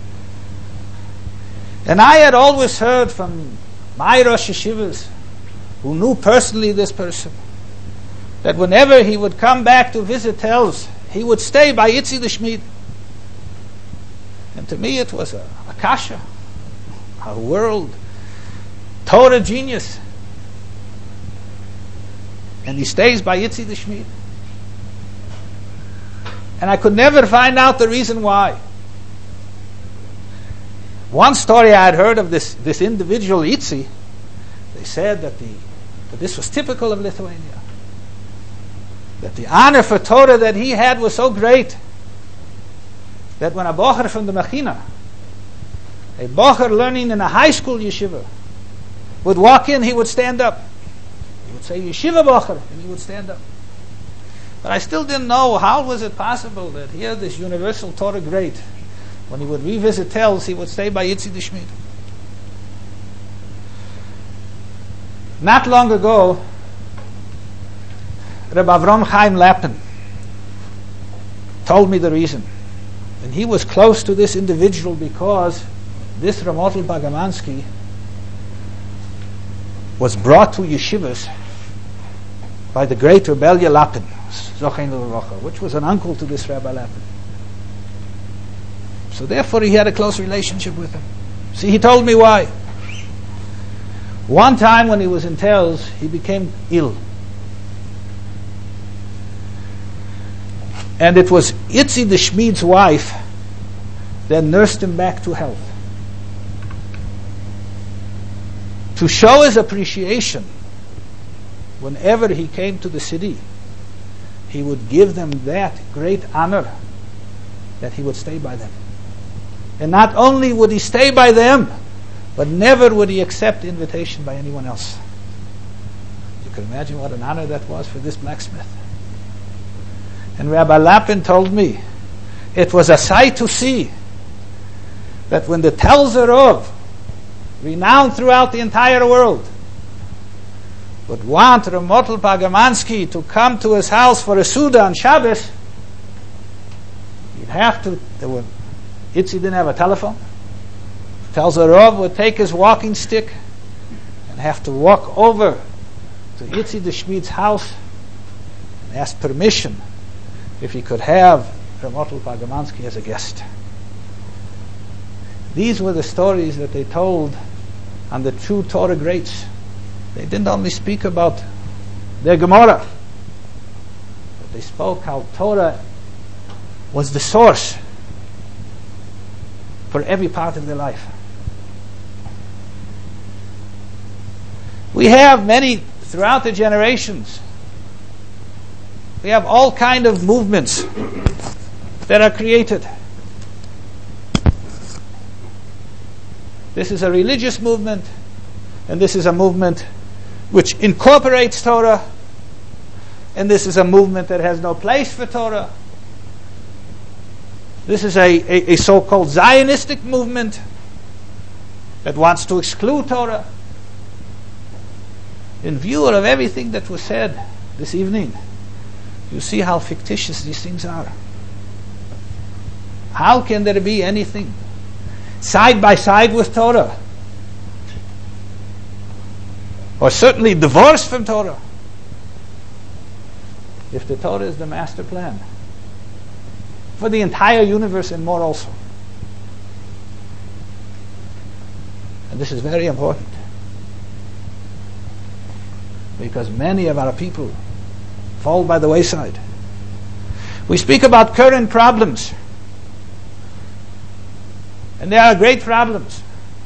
And I had always heard from my Rosh Yeshivas, who knew personally this person, that whenever he would come back to visit Telz, he would stay by Itzi the Schmid. And to me it was a kasha, a world Torah genius. And he stays by Itzi the Schmid. And I could never find out the reason why. One story I had heard of this individual Itzi, they said that this was typical of Lithuania. That the honor for Torah that he had was so great that when a bocher from the Mechina, a bocher learning in a high school yeshiva, would walk in, he would stand up. He would say, Yeshiva bocher, and he would stand up. But I still didn't know how was it possible that here this universal Torah great, when he would revisit Telz, he would stay by Itzi the Schmid. Not long ago, Reb Avram Chaim Lappin told me the reason. And he was close to this individual because this Ramotl Pagamansky was brought to yeshivas by the great Rebellia Lappin, which was an uncle to this Rabbi Lappin. So therefore he had a close relationship with him. See, he told me why. One time when he was in Telz, he became ill. And it was Itzi the Schmid's wife that nursed him back to health. To show his appreciation, whenever he came to the city, he would give them that great honor that he would stay by them. And not only would he stay by them, but never would he accept invitation by anyone else. You can imagine what an honor that was for this blacksmith. And Rabbi Lappin told me it was a sight to see that when the Telzer Rov, renowned throughout the entire world, would want Ramotl Pagamansky to come to his house for a Suda on Shabbos, he'd have to, Itzi didn't have a telephone. Telzer Rov would take his walking stick and have to walk over to Itzi the Schmid's house and ask permission if he could have Ramotl Pagamansky as a guest. These were the stories that they told on the true Torah greats. They didn't only speak about their Gemara, but they spoke how Torah was the source for every part of their life. We have many throughout the generations we have all kind of movements that are created. This is a religious movement, and this is a movement which incorporates Torah, and this is a movement that has no place for Torah. This is a so-called Zionistic movement that wants to exclude Torah. In view of everything that was said this evening, you see how fictitious these things are. How can there be anything side by side with Torah? Or certainly divorced from Torah? If the Torah is the master plan for the entire universe and more also. And this is very important, because many of our people fall by the wayside. We speak about current problems, and there are great problems.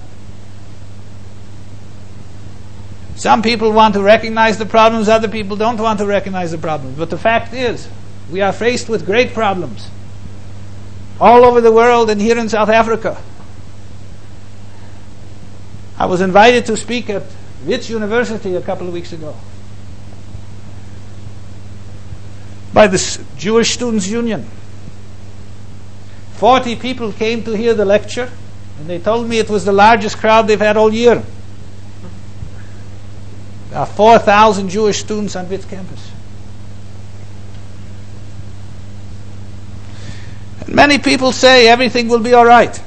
Some people want to recognize the problems, other people don't want to recognize the problems. But the fact is, we are faced with great problems all over the world and here in South Africa. I was invited to speak at Wits University a couple of weeks ago by the Jewish Students' Union. 40 people came to hear the lecture, and they told me it was the largest crowd they've had all year. There are 4,000 Jewish students on Wits campus. And many people say everything will be all right.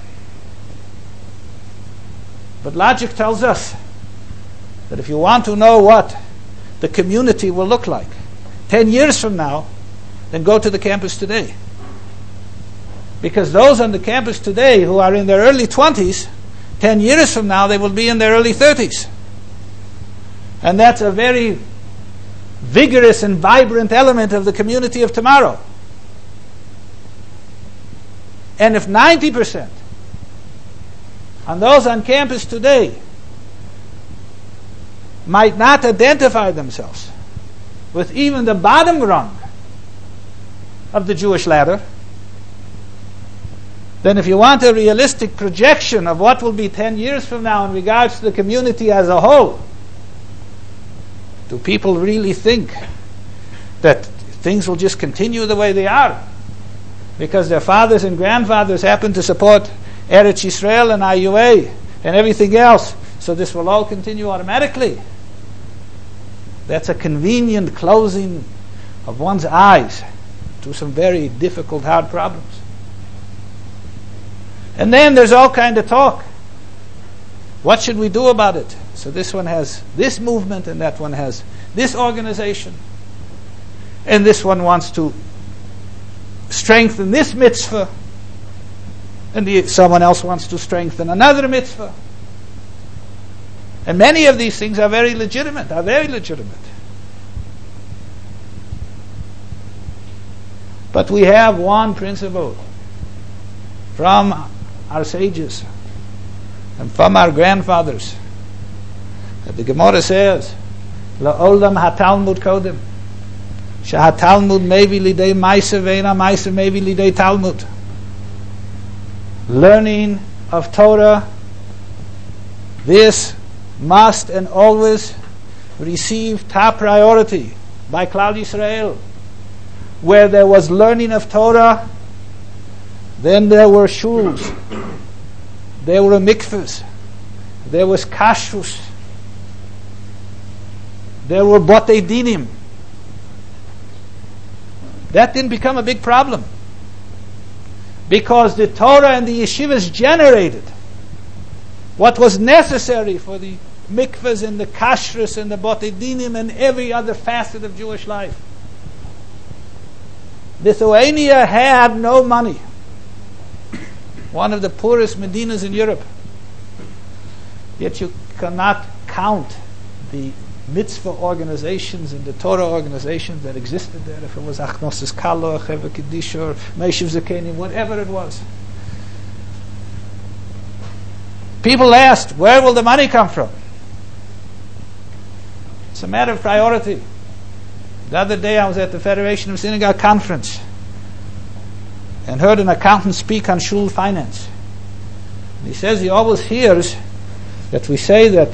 But logic tells us that if you want to know what the community will look like 10 years from now, then go to the campus today. Because those on the campus today who are in their early 20s, 10 years from now they will be in their early 30s. And that's a very vigorous and vibrant element of the community of tomorrow. And if 90% on those on campus today might not identify themselves with even the bottom rung of the Jewish ladder, then if you want a realistic projection of what will be 10 years from now in regards to the community as a whole, do people really think that things will just continue the way they are because their fathers and grandfathers happen to support Eretz Yisrael and IUA and everything else, so this will all continue automatically? That's a convenient closing of one's eyes to some very difficult, hard problems. And then there's all kind of talk. What should we do about it? So this one has this movement, and that one has this organization, and this one wants to strengthen this mitzvah, and someone else wants to strengthen another mitzvah. And many of these things are very legitimate, But we have one principle from our sages and from our grandfathers. That the Gemara says, La'olam ha-Talmud kodem. Shah-Talmud mevi lidei ma'aseh ve'ena ma'aseh mevi lidei Talmud. Learning of Torah, this must and always receive top priority by Klal Yisrael. Where there was learning of Torah, then there were shuls, there were mikvahs, there was kashrus, there were botei dinim. That didn't become a big problem, because the Torah and the yeshivas generated what was necessary for the mikvahs and the kashrus and the botei dinim and every other facet of Jewish life. Lithuania had no money. One of the poorest medinas in Europe. Yet you cannot count the mitzvah organizations and the Torah organizations that existed there. If it was Achnosis Kalo, Cheva Kiddush, or Meishiv Zakenim, whatever it was. People asked, where will the money come from? It's a matter of priority. The other day I was at the Federation of Synagogue conference and heard an accountant speak on shul finance. And he says he always hears that we say that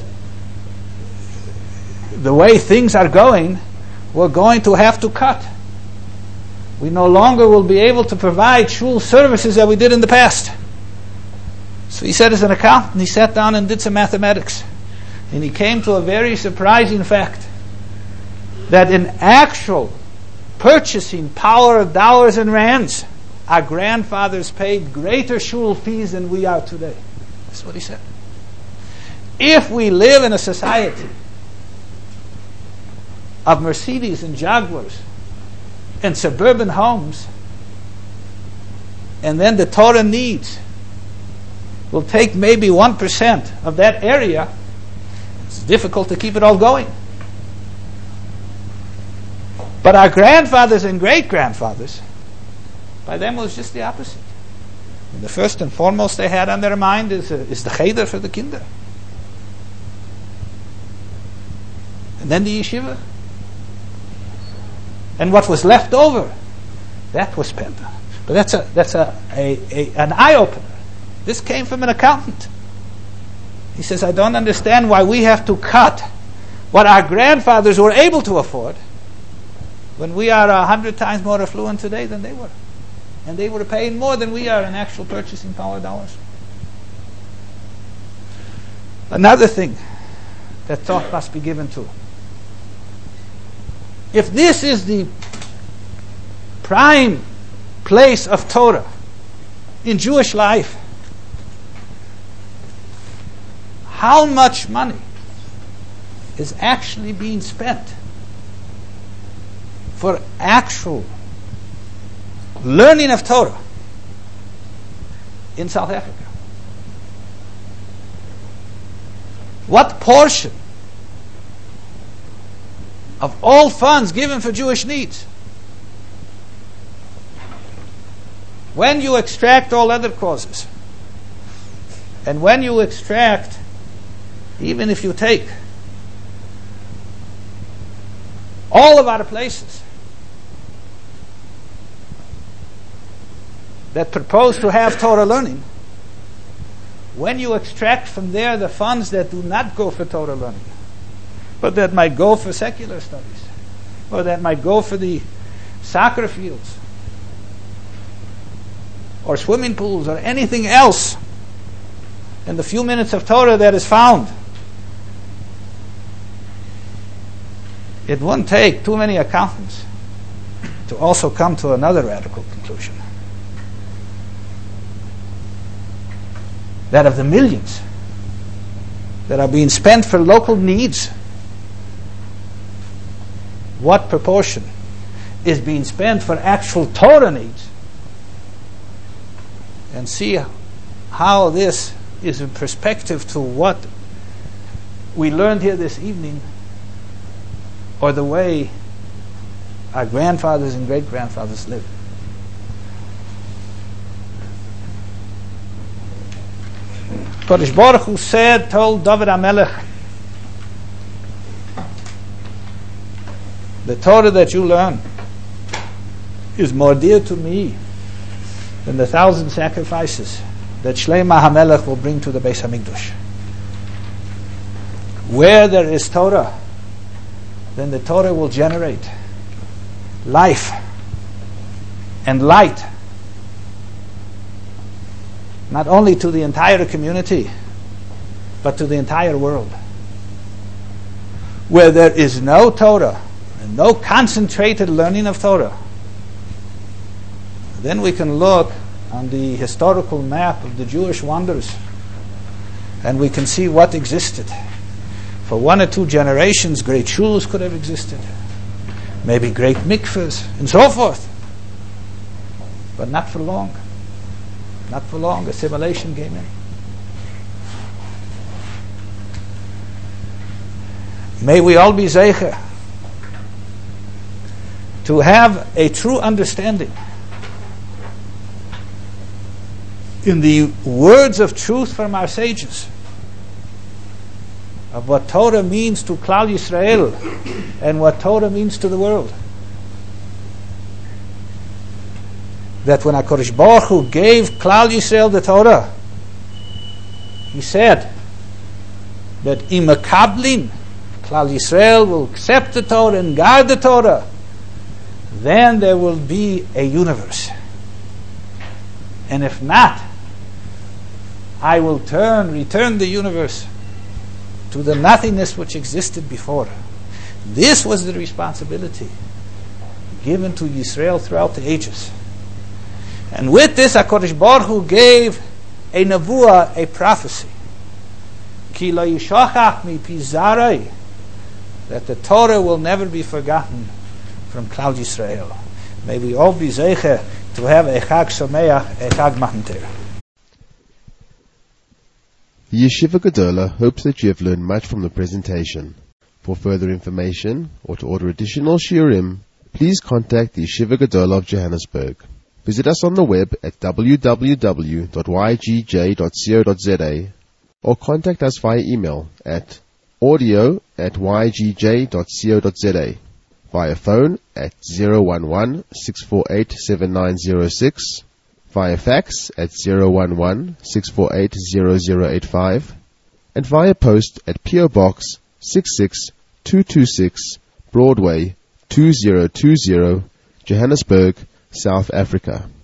the way things are going, we're going to have to cut. We no longer will be able to provide shul services that we did in the past. So he said, as an accountant, he sat down and did some mathematics. And he came to a very surprising fact, that in actual purchasing power of dollars and rands, our grandfathers paid greater shul fees than we are today. That's what he said. If we live in a society of Mercedes and Jaguars and suburban homes, and then the Torah needs will take maybe 1% of that area, it's difficult to keep it all going. But our grandfathers and great-grandfathers, by them it was just the opposite. And the first and foremost they had on their mind is the cheder for the kinder. And then the yeshiva. And what was left over, that was spent. But that's an eye-opener. This came from an accountant. He says, I don't understand why we have to cut what our grandfathers were able to afford when we are 100 times more affluent today than they were. And they were paying more than we are in actual purchasing power dollars. Another thing that thought must be given to. If this is the prime place of Torah in Jewish life, how much money is actually being spent for actual learning of Torah in South Africa? What portion of all funds given for Jewish needs, when you extract all other causes, and when you extract, even if you take all of our places that propose to have Torah learning, when you extract from there the funds that do not go for Torah learning, but that might go for secular studies, or that might go for the soccer fields, or swimming pools, or anything else, in the few minutes of Torah that is found, it won't take too many accountants to also come to another radical conclusion. That of the millions that are being spent for local needs, what proportion is being spent for actual Torah needs? And see how this is in perspective to what we learned here this evening, or the way our grandfathers and great-grandfathers lived. Kodesh Baruch Hu told David HaMelech, the Torah that you learn is more dear to me than the 1,000 sacrifices that Shlomo HaMelech will bring to the Beis HaMikdash. Where there is Torah, then the Torah will generate life and light, not only to the entire community, but to the entire world. Where there is no Torah, and no concentrated learning of Torah, then we can look on the historical map of the Jewish wonders, and we can see what existed. For 1 or 2 generations, great shuls could have existed, maybe great mikvahs, and so forth. But not for long. Not for long. Assimilation came in. May we all be zeicher to have a true understanding in the words of truth from our sages of what Torah means to Klal Yisrael and what Torah means to the world. that when HaKadosh Baruch Hu gave Klal Yisrael the Torah, He said that Im Mekablin, Klal Yisrael will accept the Torah and guard the Torah, then there will be a universe. And if not, I will return the universe to the nothingness which existed before. This was the responsibility given to Yisrael throughout the ages. And with this, HaKadosh Baruch Hu gave a nevuah, a prophecy. Ki lo yishachach mipi zarai, that the Torah will never be forgotten from Klal Yisrael. May we all be zeicher to have a Chag Sameach, a Chag Matan Torah. The Yeshiva Gedola hopes that you have learned much from the presentation. For further information or to order additional shiurim, please contact the Yeshiva Gedola of Johannesburg. Visit us on the web at www.ygj.co.za or contact us via email at audio@ygj.co.za, via phone at 011-648-7906, via fax at 011-648-0085, and via post at P.O. Box 66226 Broadway 2020, Johannesburg, South Africa.